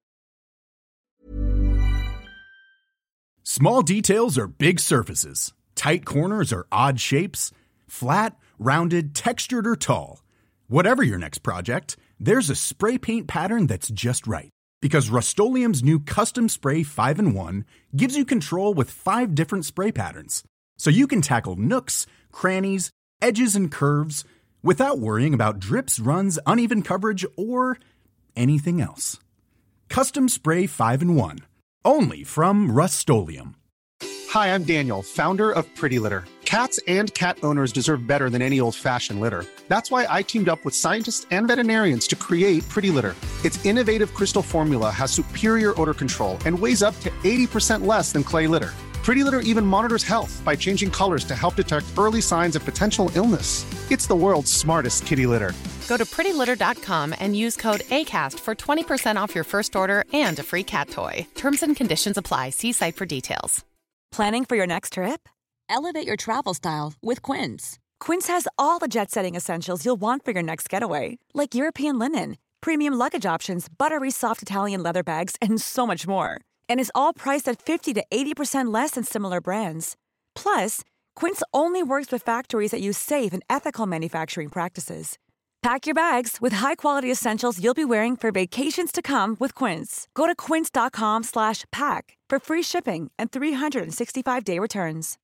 this.
Small details are big surfaces. Tight corners are odd shapes. Flat, rounded, textured, or tall. Whatever your next project, there's a spray paint pattern that's just right. Because Rust-Oleum's new Custom Spray 5-in-1 gives you control with 5 different spray patterns. So you can tackle nooks, crannies, edges, and curves without worrying about drips, runs, uneven coverage, or anything else. Custom Spray 5-in-1. Only from Rust-Oleum.
Hi, I'm Daniel, founder of Pretty Litter. Cats and cat owners deserve better than any old-fashioned litter. That's why I teamed up with scientists and veterinarians to create Pretty Litter. Its innovative crystal formula has superior odor control and weighs up to 80% less than clay litter. Pretty Litter even monitors health by changing colors to help detect early signs of potential illness. It's the world's smartest kitty litter.
Go to prettylitter.com and use code ACAST for 20% off your first order and a free cat toy. Terms and conditions apply. See site for details.
Planning for your next trip? Elevate your travel style with Quince. Quince has all the jet-setting essentials you'll want for your next getaway, like European linen, premium luggage options, buttery soft Italian leather bags, and so much more. And is all priced at 50 to 80% less than similar brands. Plus, Quince only works with factories that use safe and ethical manufacturing practices. Pack your bags with high-quality essentials you'll be wearing for vacations to come with Quince. Go to quince.com/pack for free shipping and 365-day returns.